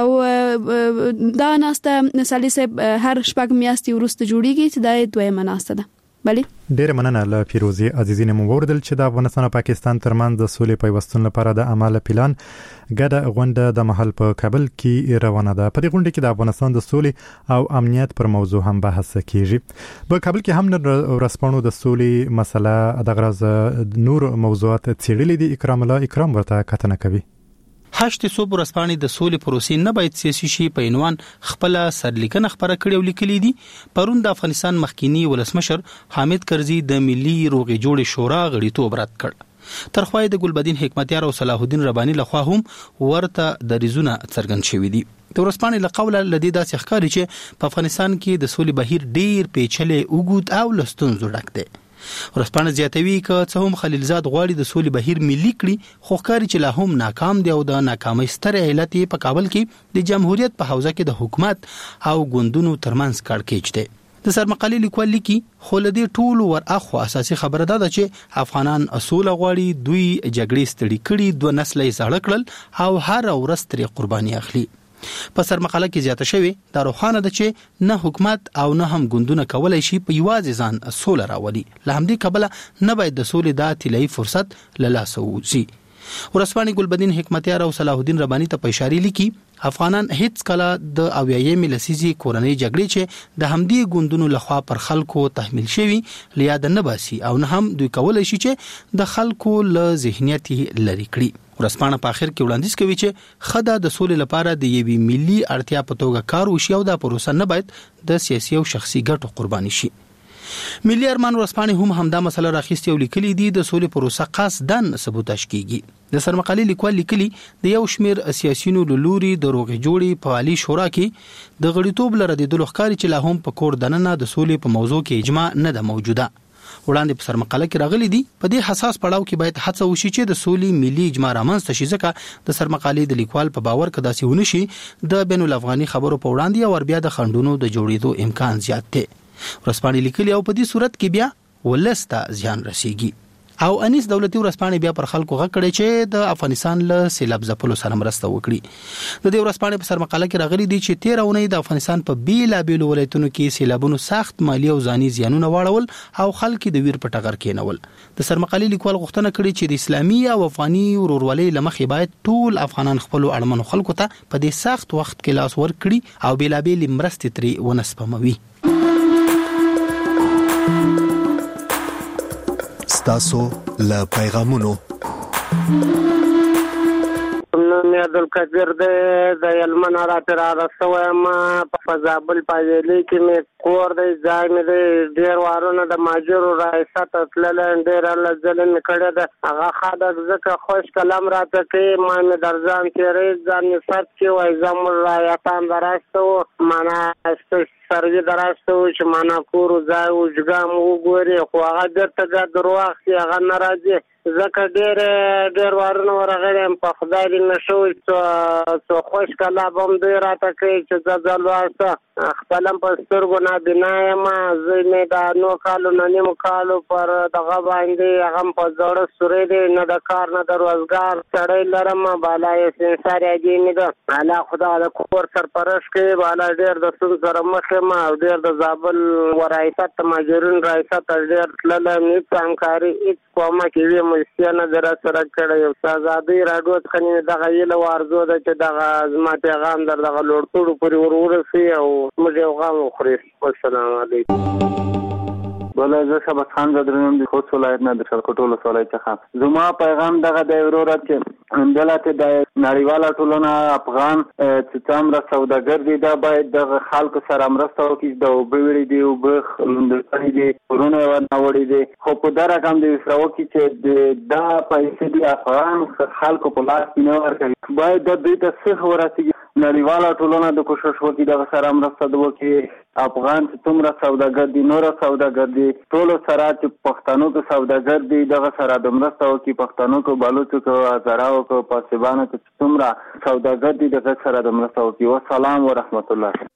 دا ناسته سالسه هر شپږ میاشتې وروسته جوړیږي چې دا دویمه ناسته ده. بله ډیر مننه له پیروزي عزیزینه مو وردل چې د افغانستان او پاکستان ترمنځ د سولې پیوستون لپاره د عمل پلان ګډه غونډه د محل په کابل کې روانه ده. په دې غونډه کې د افغانستان د سولې او امنیت پر موضوع هم بحث کیږي. په کابل کې هم ورسپانو د سولې مسله د غرض نور موضوعات څېړلې دي. اکرام الله اکرام ورته کتنه کوي. هشت صوب ورسپانې د سولې پروسې نه باید سیاسي شي په عنوان خپل سرلیکنه خبره کړې او لیکلې دي. پرون د افغانستان مخکینی ولسمشر حامد کرزي د ملي روغې جوړې شورا غړیتوب رد کړ. ترخوای د ګلبدین حکمتیار او صلاح الدین ربانی لخوا هم ورته د ریزونه څرګند شوې دي. د ورسپانې له قوله لدی داسې ښکاري چې په افغانستان کې د سولې بهیر ډیر پیچلې اوږد او لستونزو ډک دی. ورسپانه زیاتوي که څه هم خلیلزاد غواړي د سولې بهیر ملي کړي خو ښکاري چې لا هم ناکام دی او د ناکامۍ ستر علت په کابل کې د جمهوریت په حوزه کې د حکومت او ګوندونو ترمنځ کړکېچ دی. د سرمقالې لیکوال لیکي خو له دې ټولو ور اخو اساسي خبره ده چې افغانان اصول غواړي، دوی جګړې ستړي کړي، دوه نسلې زړه کړل او هر ورځ ترې قرباني اخلي. په سرمقاله کې زیاته شوی دا روښانه ده چې نه حکومت او نه هم ګوندونه کولای شي په یوازې ځان سوله راولي. له همدې کبله نه باید د سولې دا طلایي فرصت له لاسه ووځي. ورسپانې ګلبدین حکمتیار او صلاح الدین ربانی ته په اشاره لیکي افغانان هیڅ کله د اویایمې لسیزې کورنۍ جګړې چې د همدې ګوندونو لخوا پر خلکو تحمیل شوی لیاد نه باسي او نه هم دوی کولای شي چې د خلکو له ذهنیت لري کړي. ورسپانه په اخر کې وړاندیز کوي چې خدا د سولې لپاره د یوې ملي اړتیا په توګه کار وشي او دا پروسه نه باید د سیاسي او شخصي ګټو قرباني شي. ملي ارمان ورسپانه هم همدا مسله راخیستي او لیکلي دي د سولې پروسه قصدن ثبوتاش کیږي. د سرمقالې لیکوال لیکلي د یو شمیر سیاسيونو لوري د روغې جوړې په عالی شورا کې د غړیتوب لره د لوخکاري چې لا هم په کور دننه د سولې په موضوع کې اجماع نه ده موجوده. وړاندې په سرمقاله کې راغلي دي په دې حساس پړاو کې باید هڅه وشي چې د سولې ملي اجماع رامنځته شي ځکه د سرمقالې د لیکوال په باور کې داسې ونه شي د بین الافغاني خبرو په وړاندې او بیا د خندونو د جوړېدو امکان زیات دی. ورسپانې لیکلي او په دې صورت کې بیا ولسته زیان رسیږي. او انیس دولتي ورسپانې بیا پر خلکو غږ کړي چې د افغانستان له سیلاب ځپلو سره مرسته وکړي. د دې ورسپانې په سرمقاله کې راغلي دي چې تیر اونۍ د افغانستان په بیلابېلو ولایتونو کې سیلابونو سخت مالی او ځاني زیانونه واړول او خلک د ویر په ټغر کېنول. د سرمقالې لیکوال غوښتنه کړې چې د اسلامي او افغاني ورورولۍ لمخې باید ټول افغانان خپل اړمنو خلکو ته په دې سخت وخت کې لاس ورکړي او بیلابېلې مرستې ترې ونسپموي. ستاسو له پیغامونو نن عبدالقدیر د یلمن راته را رسوم په فضابل پایلی کې مې کور دی ځای مې دی ډېر وارونه د ماجرو رئیست تللی ډېر الله ظلم مې کړی ده هغه خلک ځکه خوش کلام راته کوي ما مې در ځان تېری ځان مې فرد کې وایي زموږ رایتان دراسته و معنا سروي دراسته و چې معنا کور ځای وجګام وګوري خو هغه بېرته بیا درو اخلي هغه نه راځي ځکه ډېر ډېر وارونه ورغلی یم په خدای دې نه شوي څو خوش کلاب هم دوی راته کوي چې زه ځه لوسته خپل هم په سترګو نابینا یم زه مې د نو کالو نه نیمو کالو پر دغه باندې هغه هم په زړه سوری دی نه د کار نه د روزګار سړی لرم بالا یې سنسار یادې مې ده الله خدای د کور سرپرست کوي بالا ډېر د ستونزو سره مخ یم او ډېر د زابل ورایست ماجرون رایست ډېر تللی یم هېڅ همکاري هېڅ کومه کې وي مستیانه در سره کړی یو ازادي راډیو څخه مې دغه هیله او ارزو ده چې دغه زما پیغام در دغه لوړپوړو پورې ور ورسي او موږ یو غم وخوري. السلام علیکم. ولې زه شبت خان زدرنم د خوست ولایت نه د شلکوټ ولسوالۍ څخه. زما پیغام دغه د وروره چې دلته د نړیواله ټولنه افغان چې څومره سوداګر دي دا باید د خلکو سره مرسته وکړي، د اوبه وړي دي، اوبه لوندړي دي، ورونه ورنوړي دي، خو په دا رقم د وسراو کې چې دا پیسې د افغان خلکو په لاس کې نه ورکوي، باید د دوی ته څه ورسېږي. نړیواله ټولنه د کوشش وکړي دغه سره مرسته وکړي. افغان چې څومره سوداګر دي، نور سوداګر دي، ټول سره چې پښتنو کې سوداګر دي دغه سره د مرسته وکړي. پښتنو کې بلوچو کې هزاراو کې پاسبانو کې څومره سوداګر دي دغه سره د مرسته وکړي. والسلام ورحمت الله.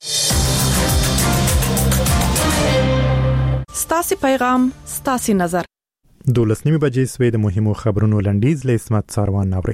ستاسو پیغام ستاسو نظر. دولس نیمه بجې سوي د مهمو خبرونو لنډیز له اسمت ساروان ناوړي.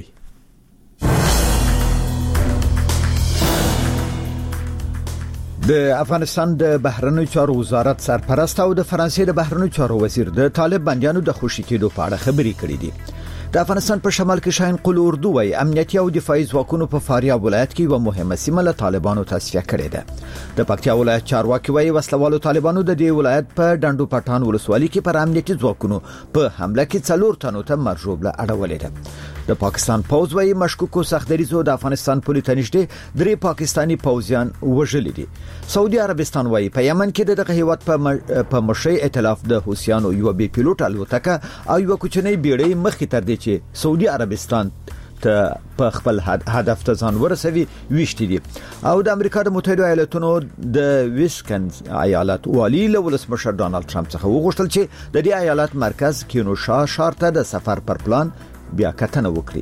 د افغانستان د بهرنیو چارو وزارت سرپرست او د فرانسې د بهرنیو چارو وزیر د طالب بندیانو د خوشی کېدو په اړه خبرې کړې دي. د افغانستان په شمال کې شاهین قل اردو وای امنیتي او دفاعي ځواکونو په فاریاب ولایت کې یو مهمه سیمه له طالبانو تصفیه کړې ده. د پکتیا ولایت چارواکي وای وسلوالو طالبانو د دې ولایت په ډنډو پټان ولسوالۍ کې پر امنیتي ځواکونو په حمله کې څلور تنو ته مرجوب له اړولې ده. د پاکستان پوز وای مشکوکو سختدریزو د افغانستان پولیس نږدې درې پاکستانی پوزیان وژل دي. سعودي عربستان وای په یمن کې دغه هیواد په په مشي ائتلاف د حوثیانو یو بي پیلوټ الوتکه او یو کوچنی بیړۍ مخې تر دې چې سعودي عربستان ته په خپل هدف ته ځان ورسوي ویشتي دي. او د امریکا د متحده ایالاتونو د ویسکنز ایالت والی له ولسمشر ډانلډ ټرمپ څخه وغوښتل چې د دې ایالت مرکز کینوشا ښار ته د سفر پر پلان بیا کتنه وکړي.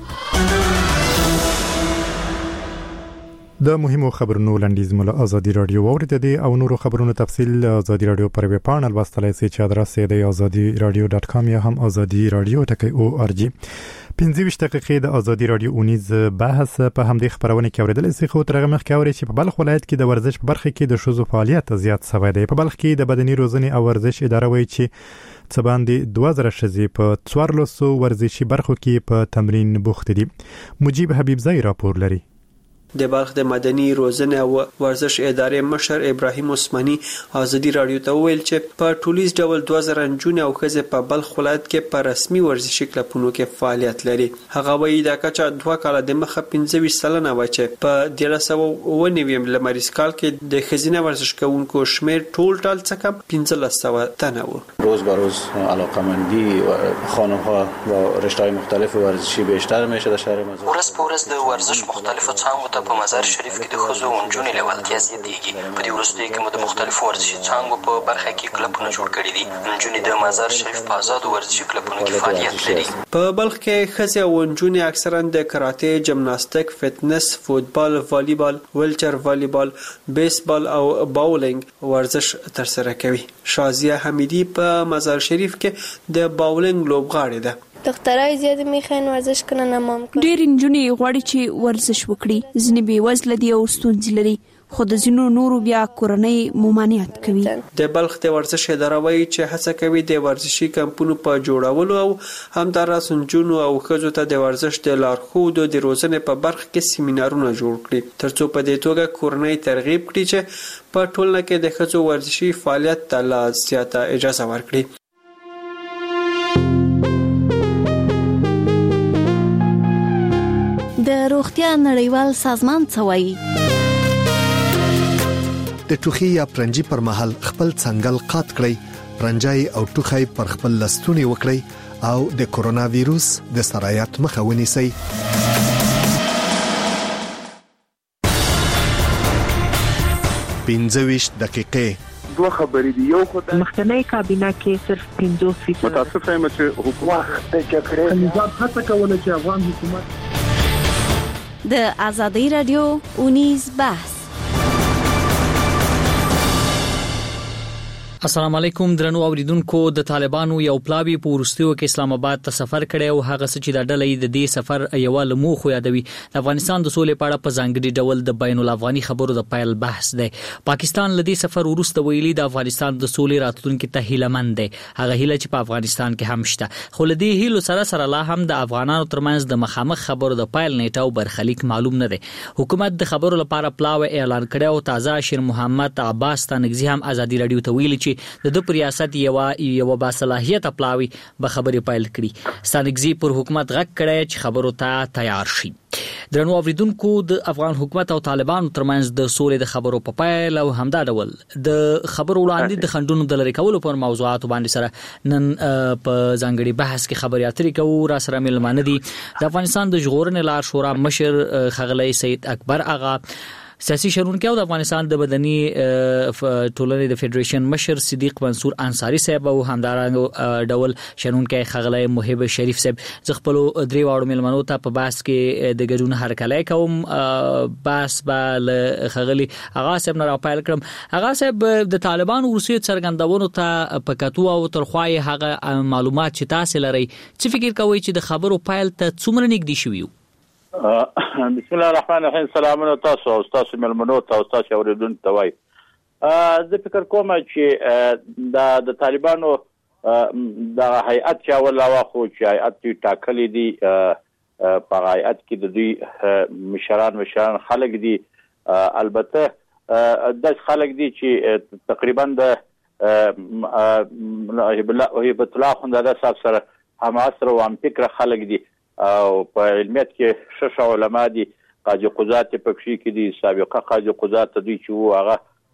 د مهمو خبرونو لنډیز مله ازادي رادیو اورید دي او نورو خبرونو تفصیل ازادي رادیو پر ویب پاڼه لوستلای شئ چې ادرس یې د ازادي رادیو ډاټ کام یا هم ازادي رادیو ټکی او ار جی. پنځه ویشت دقیقې د ازادي رادیو اونیز بحث په همدې خبرونه کې اوریدل شي. خو ترغه مخ کې اوري چې په بلخ ولایت کې د ورزش په برخه کې د شوزو فعالیت زیات شوی دی. په بلخ کې د بدني روزنې او ورزش اداره وایي چې څه باندې دوه زره شزې په څوارلسو ورزشي برخو کې په تمرین بوخت دي. مجيب حبیب زئی راپور لري. د بلخ د مدني روزنه او ورزش ادارې مشر ابراهیم عثماني ازادي رادیو ته ویل چې په ټولیز ډول دوه زره جون او خزه په بلخ ولایت کې په رسمي ورزشي کلبونو کې فعالیت لري. هغه وایي دا کچا دوه کال د مخه پنځه ویشت سلنه و چې په ډیره سو و نویم لمریز کال کې د خزینه ورزش کوونکو شمیر ټول ټال څخه پنځه سوه تنه و. روز به روز علاقمندی خانم‌ها و رشته‌های مختلف ورزشی بیشتر میشه در شهر مزار. ورځ په ورځ د ورزش مختلفو څانګو په مزار شریف کې د خزو ونجونې لیوالتیا زیاتېږي. په دې وروستیو کې مو د مختلفو ورزشي څانګو په برخه کې کلبونه جوړ کړي دي. ونجونې د مزار شریف په آزادو ورزشي کلبونو کې فعالیت لري. په بلخ کې خزه ونجونې اکثرا د کراته، جمناستیک، فټنس، فوتبال، والیبال، ویلچر والیبال، بیسبال او باولینګ ورزش ترسره کوي. شازیه حمیدی په مزار شریف کې د باولینګ لوبغاړې ده. دخترای زیات میخوان ورزش کنن امام کن. ډېر نجونې غواړي چې ورزش وکړي. ځینې بې وزله دي او ستونزې لري. خو د ځینو نورو بیا کورنۍ ممانعت کوي. د بلخ د ورزش اداره وایي چې هڅه کوي د ورزشي کمپونو په جوړولو او همدارس نجونو او ښځو ته د ورزش د لارښودو د روزنې په برخه کې سیمینارونه جوړ کړي ترڅو په دې توګه کورنۍ ترغیب کړي چې په ټولنه کې د ښځو ورزشي فعالیت ته لا زیاته اجازه ورکړي. د روغتیا نړیوال سازمان څه وایي؟ د ټوخي یا پرنجي پر مهال خپل څنګل قات کړئ، پرنجای او ټوخي پر خپل لستونی وکړئ او د کورونا وایروس د سرایت مخه ونیسئ. پنځه ویشت دقیقې دوه خبرې دي. یو خو د مخکنی کابینه کې صرف پنځوس فیصد متاسف یم چې حکومت د جګړې نظام هڅه کوله چې افغان حکومت د ازادي رادیو اونیز بحث. السلام علیکم درنو اوریدونکو. د طالبانو یو پلاوی په ورستیو کې اسلام آباد ته سفر کړی او هغه څه چې د ډلې د دې سفر یو لمو خو یادوي د افغانستان د سولې په اړه په ځانګړي ډول د بین الافغاني خبرو د پایل بحث دی. پاکستان لدی سفر ورسته ویلي د افغانستان د سولې راتلونکو ته هیلهمند دی. هغه هیله چې په افغانستان کې هم شته، خو لدی هیلو سره سره لا هم د افغانانو ترمنځ د مخامخ خبرو د پایل نیټه او برخلیک معلوم نه دی. حکومت د خبرو لپاره پلاوی اعلان کړی او تازه شیر محمد عباس تنګزی هم ازادي رادیو ته ویلي چې چې د ریاست یو یو باصلاحیت پلاوی به خبرې پایل کړي. ستانکزي پر حکومت غږ کړی چې خبرو ته تیار شي. درنو اوریدونکو د افغان حکومت او طالبانو ترمنځ د سولې د خبرو په پایل او همدا ډول د خبرو وړاندې د خندونو د لری کولو پر موضوعات باندې سره نن په ځانګړي بحث کې خبري اترې کوو. را سره ملمانه دي د افغانستان د ژغورنې لار شورا مشر خغلی سید اکبر اغا، سیاسي شرونکي او د افغانستان د مدني ټولنې د فدریشن مشر صدیق منصور انصاری صاحب او همدارنګه ډول شرونکي خغلی محب شریف صاحب. ز خپل درې واړو ملمنو ته په باس کې د ګډون هرکلی کوم. باس بل خغلی اغا صاحب نه راپایل کړم. اغا صاحب د طالبانو روسي څرګندونو ته په کتو او ترخوای هغه معلومات چې تاسو لري، څه فکر کوئ چې د خبرو پایل ته څومره نږدې شوی؟ بسم الله الرحمن الرحیم. سلامونه تاسو او تاسو ملمنو ته او تاسو اوریدونکو ته وای. زه فکر کوم چې د د طالبانو د هیئت چې اول واخو چې هیئت ټاکلې دي، په هیئت کې د دوی مشران مشران خلک دي. البته د خلک دي چې تقریبا د هیبت الله خوندزاده صاحب سره هم عصر او هم فکر خلک دي او په علمیت کې شش علما دي. قاضي قضات پکشي کې دي، سابقه قاضي قضات دوی چې وو هغه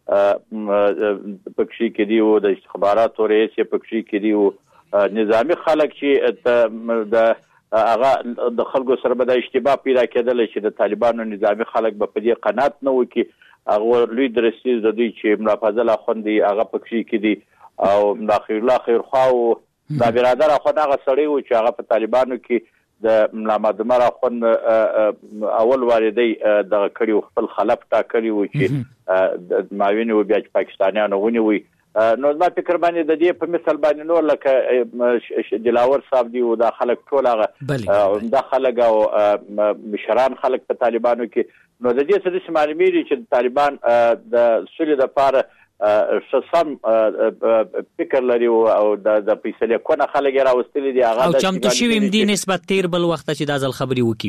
پکشي کې دي، او د استخباراتو رئیس پکشي کې دي، او نظامی خلک چې د هغه د خلکو سره به د اشتباه پیدا کېدل چې د طالبانو نظامی خلک به په دې قناعت نه وکړي. هغه لوی درسیز د دوی چې ملا فضل اخوندي هغه پکشي کې دي، او ملا خیر الله خیر خواو دا برادر اخوند هغه سړی و چې هغه په طالبانو کې د ملا مدمر اخوند اول واردی د کړي خپل خلف ټاکلی و چې د معاون و بیا پاکستانیانو ونیوي. نو دا فکر باندې د دې په مثال باندې نور لکه دلاور صاحب دی او دا خلک ټول هغه دا خلک او مشران خلک په طالبانو کې. نو د دې څه د معلومیږي چې طالبان د سولې لپاره سم فکر لري او د د فیصله کونه خلک راوستل دي هغه او چمتو شوی مدي نسبت تیر بل وخت چې د ځل خبري وکي.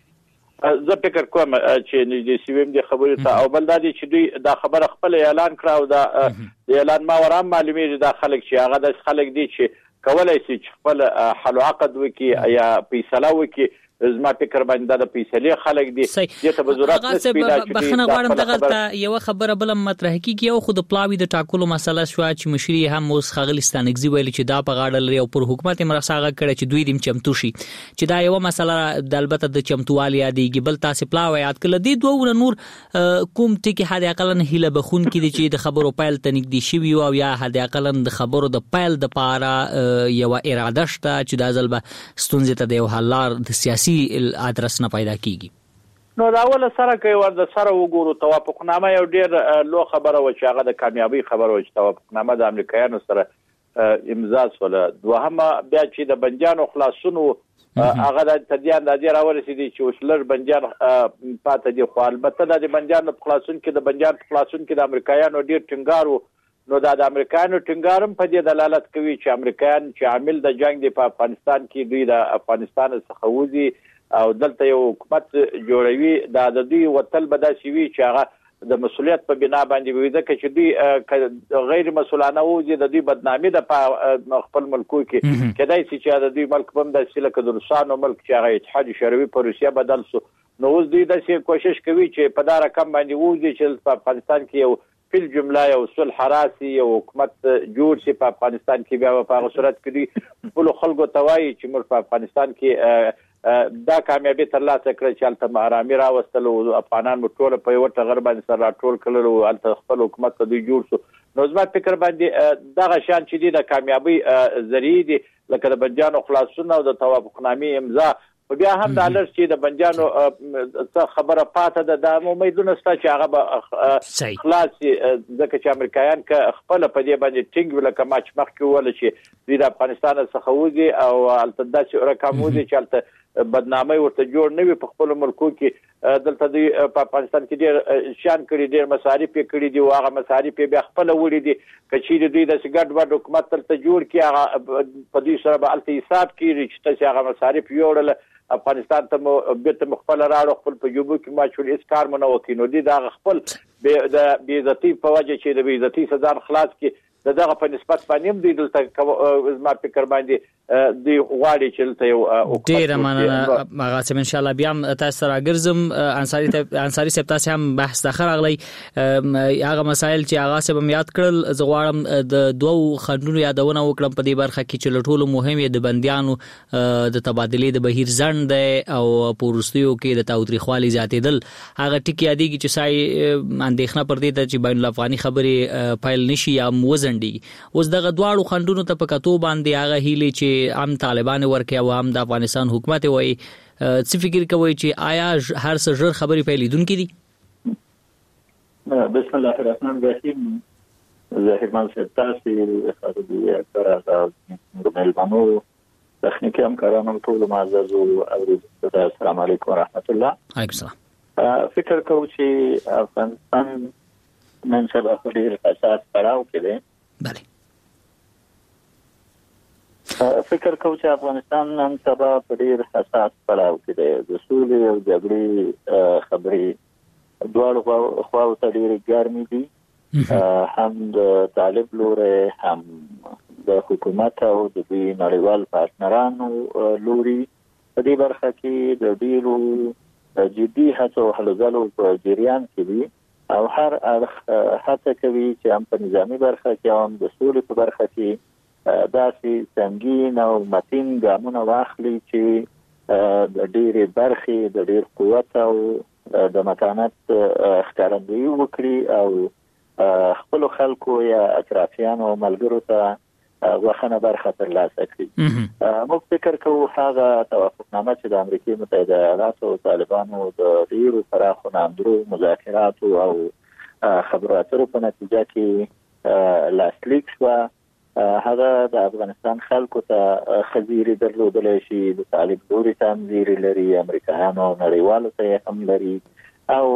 زه فکر کوم چې نږدې سویم دي خبرې ته، او بل دا دي چې دوی دا خبره خپل اعلان کړه او دا اعلان ما ورام معلومیږي دا خلک چې هغه د خلک دي چې کولای شي چې خپل حل عقد وکي یا فیصله وکي. زما فکر باندې د فیصله خلک دي چې ته بزرات نه پیدا چې بخنه غواړم دغه یو خبره بل مطرح کیږي او خود پلاوی د ټاکلو مسله شو چې مشري هم اوس خغلستان اگزي ویل چې دا په غاړه لري او پر حکومت مرساغه کړي چې دوی دیم چمتو شي چې دا یو مسله د البته د چمتوالي یادېږي. بل تاسو پلاوی یاد کړل دي دوه نور کوم ټکی هدا اقلن هله بخون کې چې د خبرو پایل تنګ دي شوی او یا هدا اقلن د خبرو د پایل د پاره یو اراده شته چې د ځل به ستونزې ته د یو حلار د سیاسي ادرس نه پیدا کیږي. نو دا ول سره کوي ور د سره وګورو توافقنامه یو ډیر لو خبره و چې هغه د کامیابی خبره و چې توافقنامه د امریکایانو سره امضا شوه. دوهمه بیا چې د بنجانو خلاصونو هغه د تدیان د دې راورسېدي چې وسلر بنجان پاتې دي، خو البته د بنجانو خلاصون کې د بنجان خلاصون کې د امریکایانو ډیر ټینګار و. نو دا د امریکایانو ټینګارم په دې دلالت کوي چې امریکایان چې عامل د جنگ دی په افغانستان کې دوی د افغانستان څخه وځي او دلته یو حکومت جوړوي. دا د دوی وتل به داسې وي چې هغه د مسولیت په بنا باندې وي، ځکه چې دوی غیر مسؤلانه وځي د دوی بدنامي د خپل ملکو کې کېدای شي چې د دوی ملک بم داسې لکه د روسانو ملک چې هغه اتحاد شوروي په روسیا بدل شو. نو اوس دوی داسې کوشش کوي چې په دا رقم باندې وځي چې په افغانستان کې یو فل جمله یو صلح راسي یو حکومت جوړ شي په افغانستان کې. بیا په هغه صورت کې دوی خپل خلکو ته وایي چې موږ په افغانستان کې دا کامیابی ترلاسه کړې چې هلته آرامي راوستل او افغانان مو ټول په یو ټغر باندې سره راټول کړل او هلته خپل حکومت ته دوی جوړ شو. نو زما فکر باندې دغه شان چې دي د کامیابی ذریعہ دي لکه د بنجانو خلاصون او د توافقنامې امضا. بیا هم د الر چې د بنجانو څه خبره پاته ده د امیدونه ستا چې هغه به خلاص ځکه چې امریکایان که خپل په دې باندې ټینګ ولکه ما چې مخکې وویل چې دوی د افغانستان څخه وځي او هلته داسې رقم وځي چې هلته بدنامۍ ورته جوړ نه وي په خپلو ملکو کې. دلته دوی په افغانستان کې ډېر شیان کړي، ډېر مصارف یې کړي دي او هغه مصارف یې بیا خپله وړي دي. که چیرې دوی داسې ګډ وډ حکومت دلته جوړ کړي هغه په دوی سره به هلته حساب کړي چې تاسې هغه مصارف یوړله افغانستان ته مو بیرته مخبل راړو خپل په جوبو کې ما چول هیڅ کار مو نه وکړي. نو دي دا خپل د بې عزتۍ په وجه چې د بې عزتۍ څخه ځان خلاص کړي دغه په نسبت باندې دوی دلته زما فکر باندې دوی غواړي چې دلته یو ډیر مننه هغه چې ان شاء الله بیا تاسو سره ګرځم انصاری انصاری صاحب تاسو هم بحث تاخر اغلی هغه مسایل چې هغه سبم یاد کړل زغوارم د دوو خندونو یادونه وکړم په دې برخه کې چې لټول مهم د بنديانو د تبادلې د بهیر ځند او پورستیو کې د تاوتریخوالي زیاتېدل هغه ټکی یادېږي چې سای اندېښنه پر دې چې بین الافغاني خبرې پایل نشي یا موزن اوس دغه دواړو خندونو ته په کتو باندې هغه هیله چې هم طالبان ورکه او هم د افغانستان حکومت وایي څه فکر کوي چې آیا هر څه ژر خبرې پیلیدونکې دي؟ بسم الله الرحمن الرحیم. ظاهر منصب تاسو خاطر د ملمنو تخنیکی همکارانو ټول معزز او السلام علیکم و رحمت الله. علیکم السلام. فکر کوم چې افغانستان نن سبا په ډیر حساس پړاو کې دی. بله. فکر کوم چې افغانستان نن سبا په ډیر حساس پړاو کې دی. د سولې او جګړې خبرې دواړو خواو ته ډیر ګرمې دي. هم د طالب لوري هم د حکومت او د دوی نړیوال پارتنرانو لوري په دې برخه کې د ډیرو جدي هڅو هلو ځلو په جریان کې دي او هر اړخ هڅه کوي چې هم په نظامی برخه کې هم د سولې په برخه کې داسې سنگین او متین ګامونه واخلي چې د ډېرې برخې د ډېر قوت او د متانت ښکارندویي وکړي او خپلو خلکو یا اطرافیانو او ملګرو ته وخنه برخه ترلاسه کړي. موږ فکر کوو هغه توافقنامه چې د امریکا متحده ایالاتو او طالبانو د ډیرو پراخو نامدرو مذاکراتو او خبرو اترو په نتیجه کې لاسلیک شوه، هغه د افغانستان خلکو ته خزيري درلودلای شي، د طالب لوري ته هم زیری لري، امریکایانو نړیوالو ته هم لري او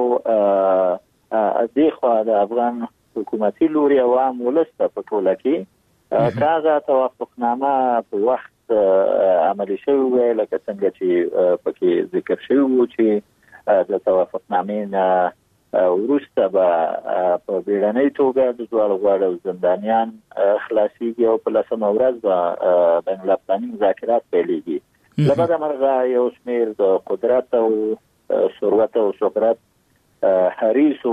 دغه د افغان حکومتي لوري عوام ولسته په ټوله کې کاغه توافقنامه په وخت عملي شوی وی لکه څنګه چې پکې ذکر شوی وو چې د توافقنامې نه وروسته به په بیړنۍ توګه د دوه غواړو زندانیان خلاصيږي او په لسمه ورځ به بین الافغاني مذاکرات پیلېږي. لبدا مرغه یو شمېر د قدرت او ثروت او شهرت حریصو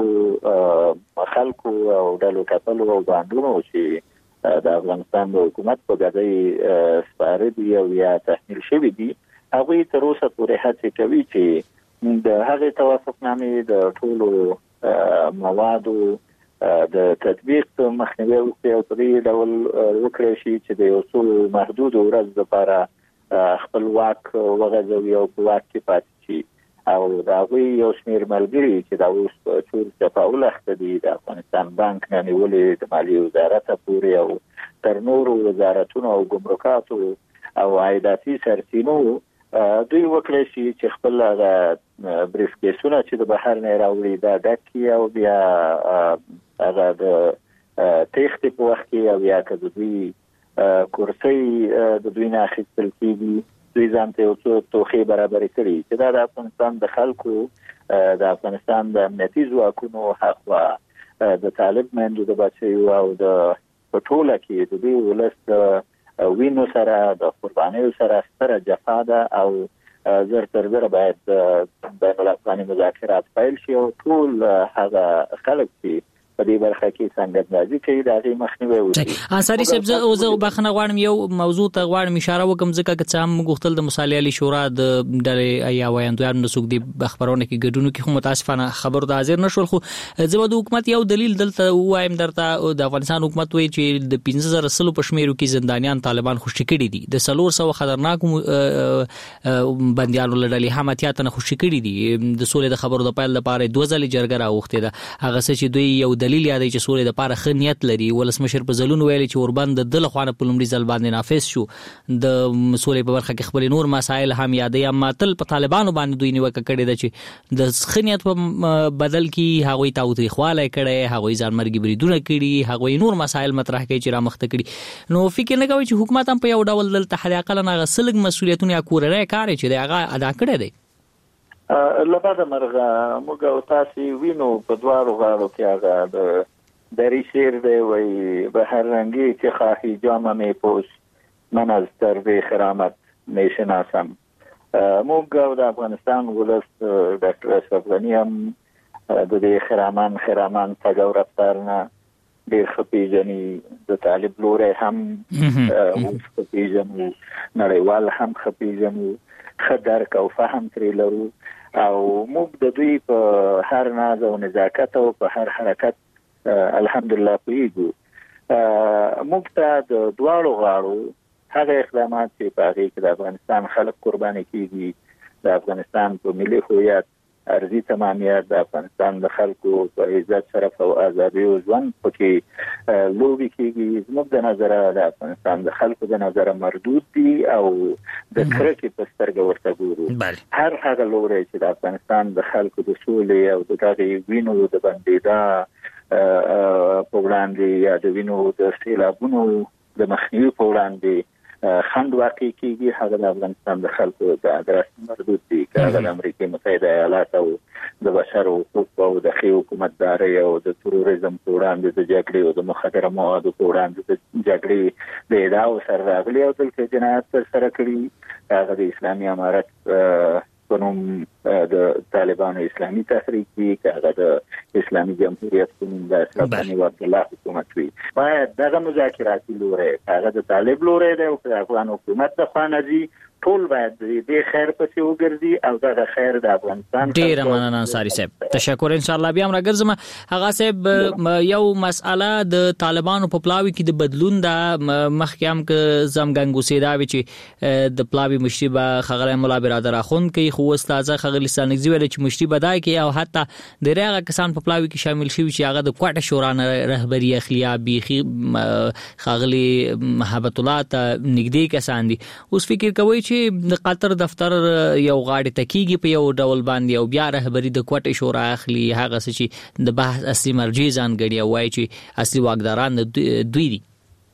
خلکو او ډلو کتلو او باندونو چې د افغانستان د حکومت په ګډۍ سپاره دي او یا تحمیل شوي دي، هغوی تر اوسه پورې هڅې کوي چې د هغې توافقنامې د ټولو موادو د تطبیق مخنیوي وکړي او په دې ډول وکړی شي چې د یو څو محدودو ورځو لپاره خپل واک وغځوي او په واک کې پاتې شي. او د هغوی یو شمېر ملګري چې دا اوس په چور چپاول اخته دي، د افغانستان بانک نه نیولې د مالیې وزارت پورې او تر نورو وزارتونو او ګمرکاتو او عایداتي سرچینو دوی وکړی شي چې خپل هغه بریف کیسونه چې د بهر نه راوړي دا ډک کړي او بیا هغه د تېښتې په وخت کې او یا که د دوی کورسۍ د دوی نه اخیستل کېږي، دوی ځان ته یو څو توخې برابرې کړي چې دا د افغانستان د خلکو د افغانستان د امنیتي ځواکونو هاخوا د طالب میندو د بچیو او د په ټوله کې د دوی ولس د وینو سره د قربانیو سره ستره جفا ده او زر تر زره باید بین الافغاني مذاکرات پیل شي او ټول هغه خلک چې په دې برخه کې څنګه راځي چې دا غي مخنیوي وشي. انصاری صاحب زه زه بخنه غواړم یو موضوع ته غواړم اشاره وکم ځکه چې هم غوښتل د مصالحه علی شورا د ډلې یا وایندویان نو سګ دی خبرونه کې ګډونو کې خو متاسفانه خبر د حاضر نشول، خو زه د حکومت یو دلیل دلته وایم درته د افغانستان حکومت وایي چې د پنځه زره سلو په شمیرو کې زندانیان طالبان خوشی کړي دي، د څلور سوه خطرناک بنديانو لړلې هم اتیا تنه خوشی کړي دي. د سولې د خبرو د پایل لپاره دوه ځلې جرګه راوخته ده، هغه چې دوی یو دلیل یادوي چې سولې د لپاره ښه نیت لري. ولسمشر په ځلون ویل چې اوربند د دل خوانه په لومړي ځل باندې نافذ شو، د سولې په برخه کې خپل نور مسایل هم یادې، اما تل په طالبانو باندې دوی نیوکه کړې ده چې د ښه نیت په بدل کې هغوی تاوتریخوالی کړی، هغوی ځانمرګي بریدونه کړي، هغوی نور مسایل مطرح کوي چې رامخته کړي. نو فکر نه کوي چې حکومت هم په یو ډول دلته حد اقل هغه سلګ مسؤلیتونه یا کورنۍ کار چې دی هغه ادا کړی دی؟ لبدا مرغه موږ او تاسو وینو په دوارو غاړو کې هغه د دری شیر دی وی به هر رنگی که خواهی جام می پوش من از درد خرامت می شناسم. موږ د افغانستان ولس ډاکټر اشرف غني هم د دې خرامان خرامان څنګه رفتار نه ډیر خپېژني، د طالب لوري هم خپېژني، نړیوال هم خپېژني، خدرک او فهم ترې لرو او موږ د دوی په هر ناز او نزاکت او په هر حرکت الحمدلله پوهیږو. موږ ته د دواړو غاړو هغه اقدامات چې په هغې کې د افغانستان خلک قرباني کېږي، د افغانستان په ملي هویت ارضي تمامیت، د افغانستان د خلکو په عزت شرف او ازادي او ژوند پکې لوبې کېږي، زموږ د نظره د افغانستان د خلکو د نظره مردود دي او د کرکې په سترګه ورته ګورو. هر هغه لوری چې د افغانستان د خلکو د سولې او د دغې وینو د بندېدا په وړاندې یا د وینو د سیلابونو د مخنیوي په وړاندې خنډ واقع کیږي، هغه د افغانستان د خلکو د ادرس مردود دي، که هغه د امریکا متحده ایالات او د بشر حقوق او د ښې حکومتدارۍ او د تروریزم په وړاندې د جګړې او د مخدره موادو په وړاندې د جګړې د ادعاو سره راغلي او دلته جنایت ترسره کړي، هغه د اسلامي امارت په نوم د طالبانو اسلامي تحریک دي، که هغه د اسلامي جمهوریت په نوم د اشرف غني الله حکومت وي. باید دغه مذاکراتي لوری هغه د طالب لوری دی او که د افغان حکومت د خوا نه ځي، ټول باید د خیر پسې وګرځي او دغه خیر د افغانستان. ډیره مننه انصاري صاحب، تشکر. ان شاء الله بیا هم راګرځم. هغه صاحب یو مسأله د طالبانو په پلاوي کې د بدلون د مخکې هم ک زمګنګوسي دا وی چې د پلاوي مشري به خغله مولا برادر اخوند کې خو استاد خغلی سانګزي ویل چې مشري بدای کې او حتی د هغه کسان په پلاوي کې شامل شوي چې هغه د کوټه شورا رهبری اخلیا بيخي خغلی محبت الله ته نږدې کسان دي. اوس فکر کوي چې د قطر دفتر یو غاړي تکیږي په یو ډول باندې او بیا رهبری د کوټه شورا اخلي، هغه چې د بحث اصلي مرجع ځانګړي او وایي چې اصلي واکداران دوی دي.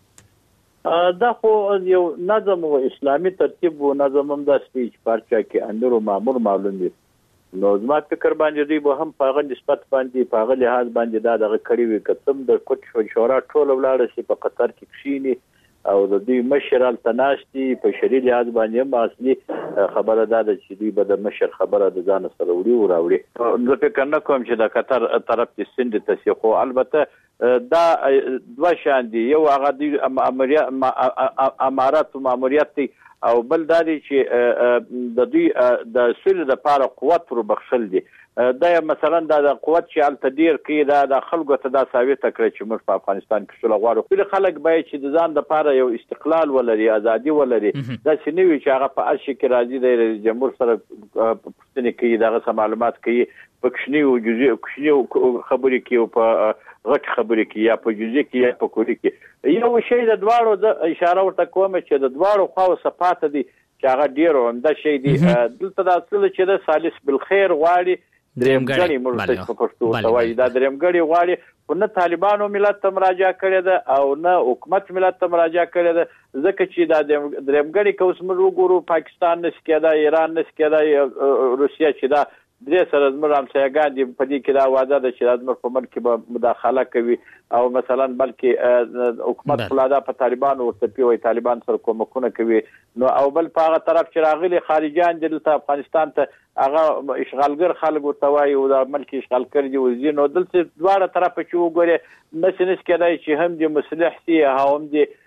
دا خو یو نظم او اسلامي ترتیب او نظم هم د سپیچ پارچا کې امیر او مامور معلوم دي. نو زما فکر باندې دوی به هم په هغه نسبت باندې په هغه لحاظ باندې دا دغه کړي وي کتم د کوټ شورا ټول ولاړ شي په قطر کې کښینی او د دوی مشرال تناشتي په شری لحاظ باندې هم اصلي خبره ده چې دوی به د مشر خبره د ځان سره وړي او راوړي. زه فکر نه کوم چې د قطر طرف ته سند ته خو البته دا دوه شان دي، یو هغه د امارات او ماموریت او بل دا دی چې د دوی د سولې لپاره قوت پر بخښل دي. دا مثلا د قوت چې ال تدیر کې دا د خلکو ته دا ثابت کړی چې موږ په افغانستان کې شول غواړو ټول خلک باید چې د ځان لپاره یو استقلال ولري، ازادي ولري. دا چې نوی چې هغه په اصل کې راځي د رئیس جمهور سره پوښتنه کوي، دغه معلومات کوي، په کښنی او جزئي کښنی خبرې کوي او په غټ خبرې کوي یا په جزئي کې یا په کوري کې. یو شی د دواړو د اشاره ورته کوم چې د دواړو خواو صفات دي چې هغه ډیرو همدا شی دي. دلته د اصل چې د سالس بالخير غواړي درېمګړی مرتج په پښتو توای دا درېمګړی غواړي، خو نه طالبانو ملت ته مراجعه کړې ده او نه حکومت ملت ته مراجعه کړې ده، ځکه چې دا درېمګړی که اوس موږ وګورو پاکستان نس کېدا، ایران نس کېدا، روسیا چې دا درې سره زموږ همسایګان دي په دې کې دا وعده ده چې زموږ په ملک کې به مداخله کوي او مثلا بلکې حکومت فلادا په طالبانو ورته پیوي طالبان سره کومکونه کوي. نو او بل په هغه طرف چې راغلي خارجيان دلته افغانستان ته هغه اشغالګر خلک ورته وایي او د ملک اشغال کړي دي وزي. نو دلته دواړه طرف چې وګوري نسنس کېدای چې هم د مصلح سي هم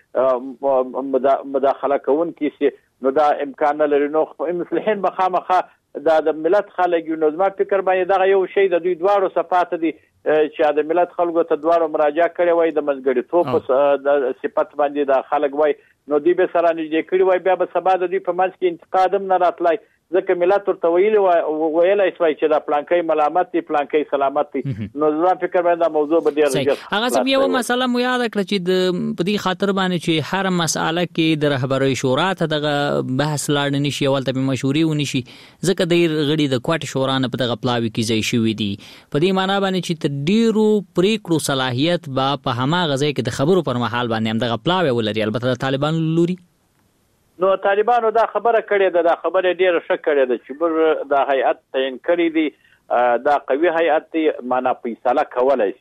د مداخله کوونکي سي، نو دا امکان لري. نو مصلحین بخامخه دا د ملت خلک نو زما فکر باندې دا یو شی د دوی دواړو صفات دي چې د ملت خلکو ته دواړو مراجعه کړي وای د منځګړي توپ د صفات باندې د خلک وای، نو دوی به سره نږدې کړي وای، بیا به سبا د دوی په منځ کې انتقاد هم نه راتلای، ځکه ملت ورته ویلي ویلای شوی چې دا پلانکۍ ملامت دي پلانکۍ سلامت دي. نو زما فکر باندې دا موضوع به ډیر ژر هغه سم یو مسله مو یاد کړ چې د په دې خاطر باندې چې هر مسأله کې د رهبرۍ شورا ته دغه بحث لاړ نشي ولته به مشوري ونشي، ځکه د غړي د کوټ شورا نه په دغه پلاوي کې ځای شوی دي. په دې معنی باندې چې تر ډیرو پریکړو صلاحیت با په هماغه ځای کې د خبرو پر مهال باندې هم دغه پلاوي ولري. البته د طالبانو لوري نو طالبانو دا خبره کړې ده، دا خبره ډیره ښه کړې ده چې بر دا هیئت تعین کړی دی، دا قوي هیئت دی، معنا فیصله کولای شي.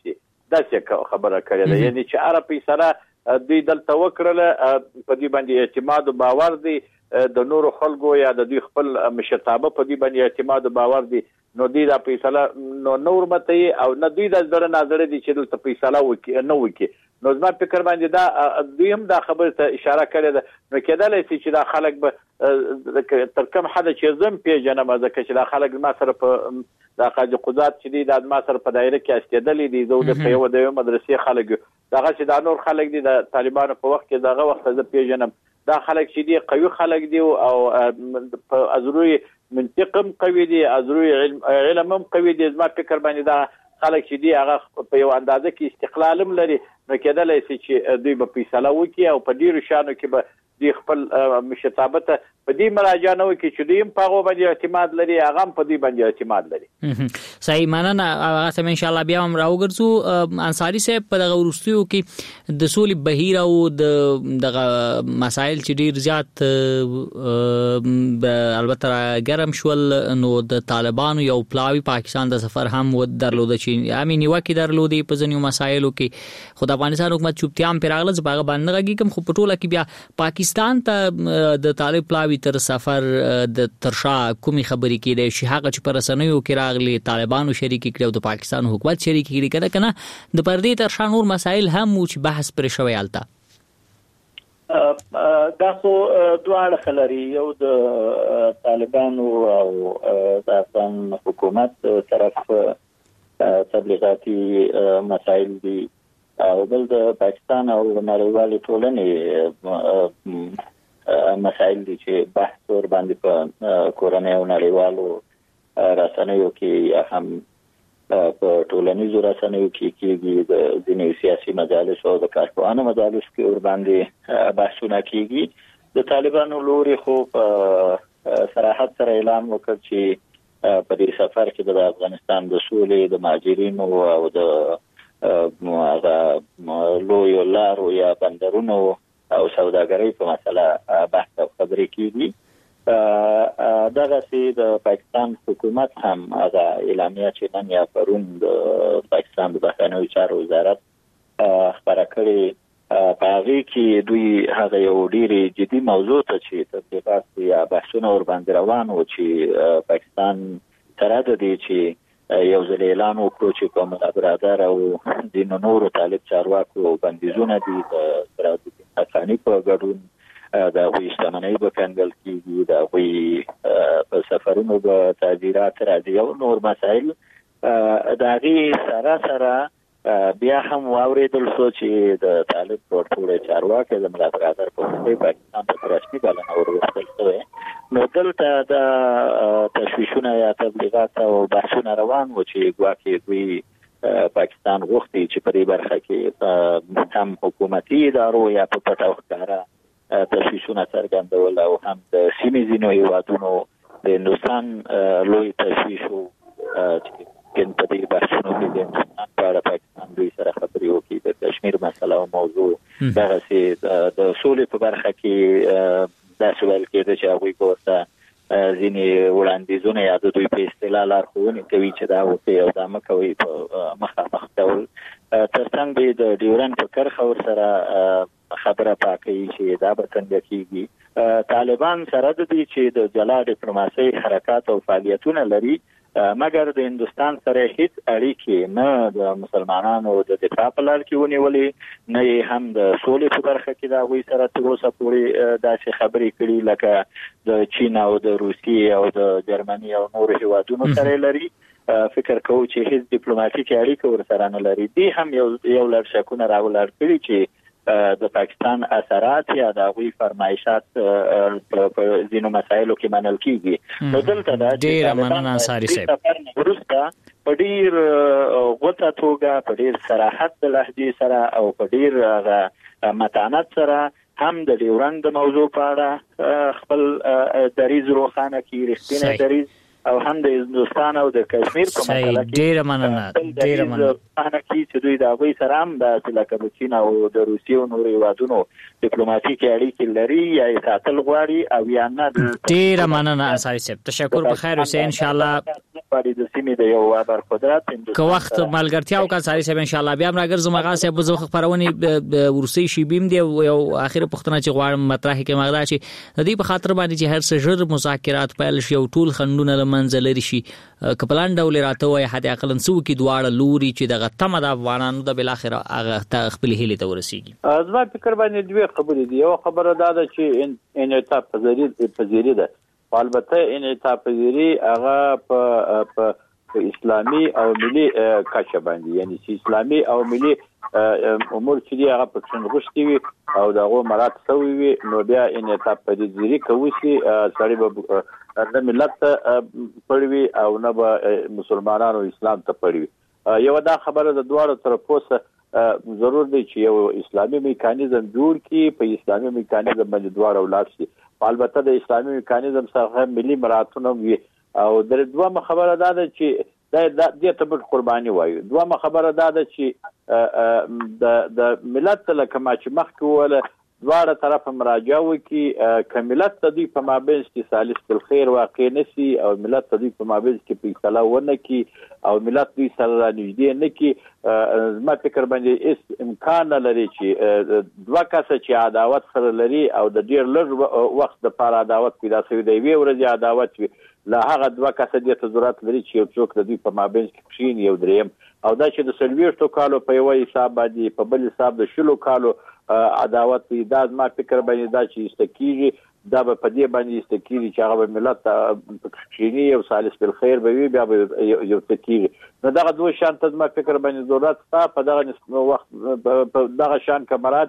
داسې خبره کړې ده. یعنی چې هر فیصله دوی دلته وکړله په دې باندې اعتماد او باور دی د نورو خلکو یا د دوی خپل مشرتابه په دې باندې اعتماد او باور دی. نو دوی دا فیصله نو نور مته او نه دوی د زړه نظر دي چې دلته فیصله وکړي نه وکړي. نو زما فکر باندې دا دوی هم دا خبره ته اشاره کړې ده. نو کېدلی شي چې دا خلک به تر کوم حده چې زم پیژنم ځکه چې دا خلک ما سره په دا قاضي قضات چې دي دا ما سره په دایره کې استېدلې دي. زه د یو د یو مدرسې خلک دغه چې دا نور خلک دي د طالبانو په وخت کې دغه وخت زه پیژنم. دا خلک چې دي قوي خلک دي او په ازروي منطقم قوي دي ازروي علم علم هم قوي دي. زما فکر باندې دا خلک چې دي هغه په یو اندازه کې استقلال هم لري. نو کېدلی شي چې دوی به فیصله وکړي او په ډیرو شانو کې به دوی خپل مشرتابه ته په دې مراجعه نه وکړي چې دوی هم په هغو باندې اعتماد لري هغه هم په دوی باندې اعتماد لري. صحیح مننه. هغه ته انشاءالله بیا هم راوګرځو. انصاري صاحب په دغه وروستیو کې د سولې بهیر او د دغه مسایل چې ډیر زیات البته ګرم شول نو د طالبانو یو پلاوی پاکستان د سفر هم درلوده چې امي نیوکه درلودي په ځینو مسایلو کې. خو د افغانستان حکومت چوپتیا هم پیراغله زباغه باندې غږی کوم خو په ټوله کې بیا پاکستان ته د طالب پلاوی تر سفر د ترشا کومي خبرې کېده چې هغه چې پر رسنیو کې راغلي طالبانو شریک کړي او د پاکستان حکومت شریک کړي کړه کنه د پردې ترشا نور مسایل هم چې بحث پر شوی الته. دا خو دواړه خلري یو د طالبانو او د افغان حکومت طرف تبلیغاتي مسایل دي او بل د پاکستان او نړیوالې ټولنې مسایل دي چې بحث ور باندې په کورنۍ او نړیوالو رسنیو کې هم په ټولنیزو رسنیو کې کېږي د ځینې سیاسي مجالس او د کارپوهانو مجالس کې ور باندې بحثونه کېږي. د طالبانو لوري خو په صراحت سره اعلان وکړ چې په دې سفر کې د افغانستان د سولې د مهاجرینو او د هغه لویو لارو یا بندرونو او سوداګرۍ په مسله بحث او خبرې کېږي. دغه سي د پاکستان حکومت هم هغه اعلامیه چې نن یا پرون د پاکستان د بهرنیو چارو وزارت خبره کړې په هغه کې دوی هغه یو ډېری جدي موضوع ته چې تبلیغات یا بحثونه ور باندې روان و چې پاکستان تر دې چې یو ځل اعلان وکړو چې کوم برادر او د نورو طالب چارواکو بندیزونه دي د سرحدي حقانی په ګډون د غوي شتمنۍ به کنګل کیږي د غوي په سفرونو به تعزیرات راځي او نور مسایل د غي سره سره بیا هم واوریدل شو چې د طالب ټول چارواکي د ملا برادر په څیر پاکستان ته رسمي بلنه ورکړل شوې. نو دلته د تشویشونه یا تبلیغات او بحثونه روان و چې ګواکې دوی پاکستان غوښتي چې په دې برخه کې هم حکومتي ادارو یا په پټه او ښکاره تشویشونه څرګندول او هم د سیمې ځینو هیوادونو د هندوستان لوی تشویش و چې ګن په دې بحثونو کې د هندوستان په اړه پاکستان دوی سره خبرې وکړي. د کشمیر مسله او موضوع دغه سي د سولې په برخه کې دا سوال کېده چې هغوی ورته ځینې وړاندیزونه یا د دوی په اصطلاح لارښوونې کوي چې دا وکړي او دا مه کوئ په مخامخ ډول. تر څنګ به د ډیورنډ په کرښه ورسره خبره پاکوي چې دا به څنګه کېږي. طالبان سره د دې چې د جلا ډیپلوماسۍ حرکات او فعالیتونه لري مګر د هندوستان سره هیڅ اړیکې نه د مسلمانانو د دفاع په لار کې ونیولې نه هم د سولې په برخه کې دا غوي سره تر اوسه پورې داسې خبرې کړي لکه د چین او د روسیې او د جرمني او نورو هیوادونو سره لري. فکر کوم چې هیڅ ډیپلوماټیک اړیکه ورسره نه لري. دي هم یو یو لړ شکونه راولر کړي چې د پاکستان اثرات یا د غوي فرمایشات په ځینو مسایلو کې منل کیږي. نو دلته دا ډیر مننه انصاري صاحب ورسته په ډیر غوته توګه په ډیر صراحت د لهجې سره او په ډیر متانت سره هم د ډیورنډ د موضوع په اړه خپل دریز روښانه کړي رښتینی دریز او هم د هندوستان او د کشمیر په مسله کې ډیر مننه ډیر مننه انا کی چې دوی دا غوي سره هم د لکه چین او د روسیې او نورو هیوادونو ډیپلوماټیک اړیکې لري یا ساتل غواړي او یا نه. ډیر مننه انصاري صاحب تشکر. بخیر اوسئ ان شاء الله. اورسپاړي د سیمې د یو ابر قدرت که وخت ملګرتیا او کانساري صاحب ان شاء الله بیا راګرځم هغه صاحب زه خبرونه ورسي شي بیم دی یو اخر پښتنه چې غواړم مطرح کې مغدا چې د دې په خاطر باندې چې هر څه ژر مذاکرات پیل شي او ټول خندونه لمنځ لري شي کپلان ډول راته وای حد اقل نسو کې دواړه لوري چې دغه تمه د افغانانو د بل اخر هغه خپل هلي ته ورسیږي زما فکر باندې دوه خبرې دي یو خبره دا ده چې انعطاف پذیری پذیری ده البته انعطاف پذیری هغه په اسلامي او ملي کچه باندې یعنی چې اسلامي او ملي امور چې دی هغه په څنګه وي او دغه مراد سوي وي نو بیا انعطاف پذیری کوي چې سړی به د ملت پړوي او نه به مسلمانانو اسلام ته پړوي یو دا خبره د دوه طرفو سره ضرور دی چې یو اسلامي میکانیزم جوړ کی په اسلامي میکانیزم باندې دواړه ولاړ شي البته د اسلامي میکانیزم سره ملي مراتونه وي او د دوه خبره دا ده چې د دې ته په قرباني وایي دوه خبره دا ده چې د د ملت لکه ما چې مخکې وله دواړه طرف مراجعه وکي کملت د دې په مابین کې سالس بالخير واقع نشي او ملت د دې په مابین کې په اصطلاح ونه کی او ملت دې سره نږدې نه کی زما فکر باندې اس امکان لري چې دوه کسه چې عداوت سره لري او د ډیر لږ وخت د پاره عداوت پیدا شوی دی وی ورځي عداوت وي لا هغه دوه کسه د ضرورت لري چې یو څوک د دې په مابین کې پښین یو دریم او دا چې د سلويشتو کالو په یو حساب باندې په بل حساب د شلو کالو عداوت دا ما فکر باندې دا چې استکیږي دا به په دې باندې استکیږي چې هغه ملت پښینی او سالس بالخير به وي بیا یو تکیږي نو دا دوه شان ته ما فکر باندې ضرورت تا په دغه وخت په دغه شان کمرات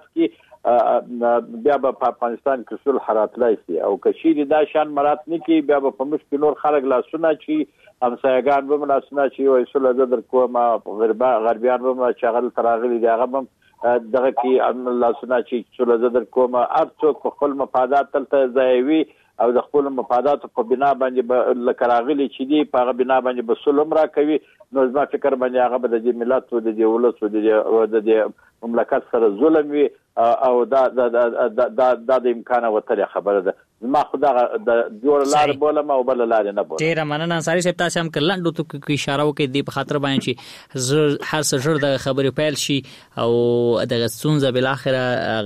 کې بیا په افغانستان کې صلح حراتلای شي او کشي دا شان مرات نه کې بیا په مشکل نور خلک لاسونه چې همسایگان به لاسونه چې وای صلح در کومه غربا غربیان به شغل تراغلي دی هغه دغه کې ان الله سنا چې صلح در کومه هر څوک په خپل مفادات تلته ځایوي او د خپل مفادات په بنا باندې لکراغلي چې دی په بنا باندې به صلح مرا کوي نو زما فکر باندې هغه به د ملت او د ولس او د مملکت سره ظلم وي او دا دا دا د امکان وتره خبره ده ما خدا د جوړ لار بولم او بل لار نه بولم ډیر مننه انصاری صاحب تاسو هم کلندو ته اشاره وکړئ د په خاطر باندې چې هر څه جوړ د خبرې پیل شي او د سونزه بل اخره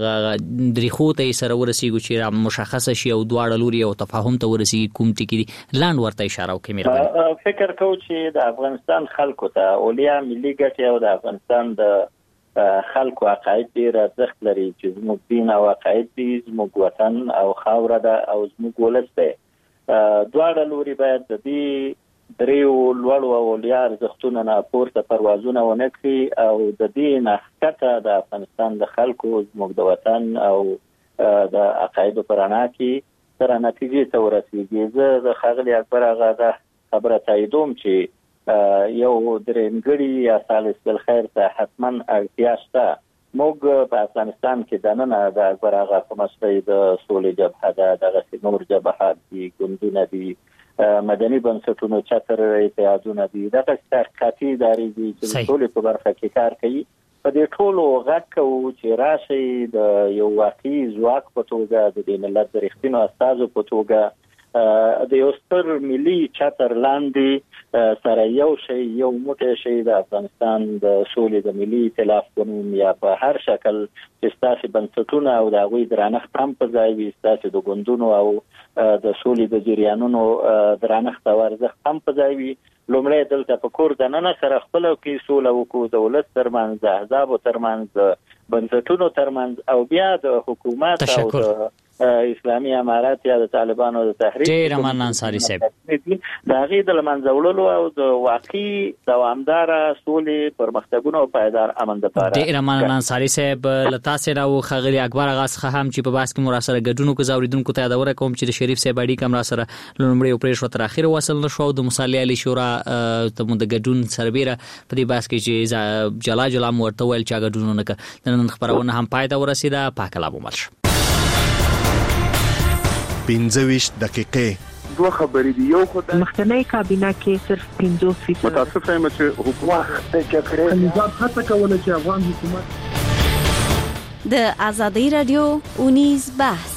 دريخو ته سره ورسیږي چې مشخصه شي او دواړه لوري او تفاهم ته ورسیږي کوم ټکی لاند ورته اشاره وکړئ مې فکر کوم چې د افغانستان خلکو ته اولیا ملي ګټه او د افغانستان د خلکو عقاید ډیر ارزښت لري چې زموږ دین او عقاید دي زموږ وطن او خاوره ده او زموږ ولس ده دواړه لوري باید د دې دریو لوړو اولیا ارزښتونو نه پورته پروازونه ونه کړي او د دې نه ښکته د افغانستان د خلکو زموږ د وطن او د عقایدو پر اړه کې تر نتیجې ته ورسیږي زه د خاغلی اکبر هغه د خبره تاییدوم چې یو درېمګړي یا سالس بالخير ته حتما اړتیا شته موږ په افغانستان کې د نن د اکبر هغه کومستۍ د سولې جبهه ده دغه نور جبهات دي ګوندونه دي مدني بنسټونو چتر اتحادونه دي دغه تحقیقاتي ادارې دي چې ټول په برخه کې کار کوي په دې ټولو غږ کوو چې راشي د یو واقعي ځواک په توګه د ملت د رښتینو استازو په توګه د یو ستر ملي چتر لاندې سره یو شی یو موټی شی د افغانستان د سولې د ملي ائتلاف قانون یا په هر شکل چې ستاسو بنسټونه او د هغوی درنښت هم په ځای وي ستاسو د ګوندونو او د سولې د جریانونو درنښت او ارزښت هم په ځای وي لومړی دلته په کور دننه سره خپل کې سوله وکړو د ولس ترمنځ د احزابو ترمنځ بنسټونو ترمنځ او بیا د حکومت او د اسلامي امارات یا د طالبانو د تحریک ډیر مننه انصاری صاحب د غي د منځولو او د واقعي دوامدار سولې پرمختګونو او پایدار امن لپاره ډیر مننه انصاری صاحب لتا سره او خغلی اکبر غاس هم چې په باس کې مراسره ګډونو کو زاوریدونکو ته دا ور کوم چې د شریف صاحب اړیکه کم را سره لومړی او پرېښو تر اخر وصل نشو د مصالح علی شورا ته مونږ د ګډون سربېره په دې باس کې چې جلا جلا مرته ویل چې ګډونو نه نن خبرونه هم پایده ورسیده پاکلا بومل پنځه دقیقې دوه خبرې دی یو خدای مخکنی کابینه کې صرف پنځه فیصد متاسف یم چې حکومت د جګړې نظام هڅه کوله چې افغان حکومت د ازادي رادیو اونیز بحث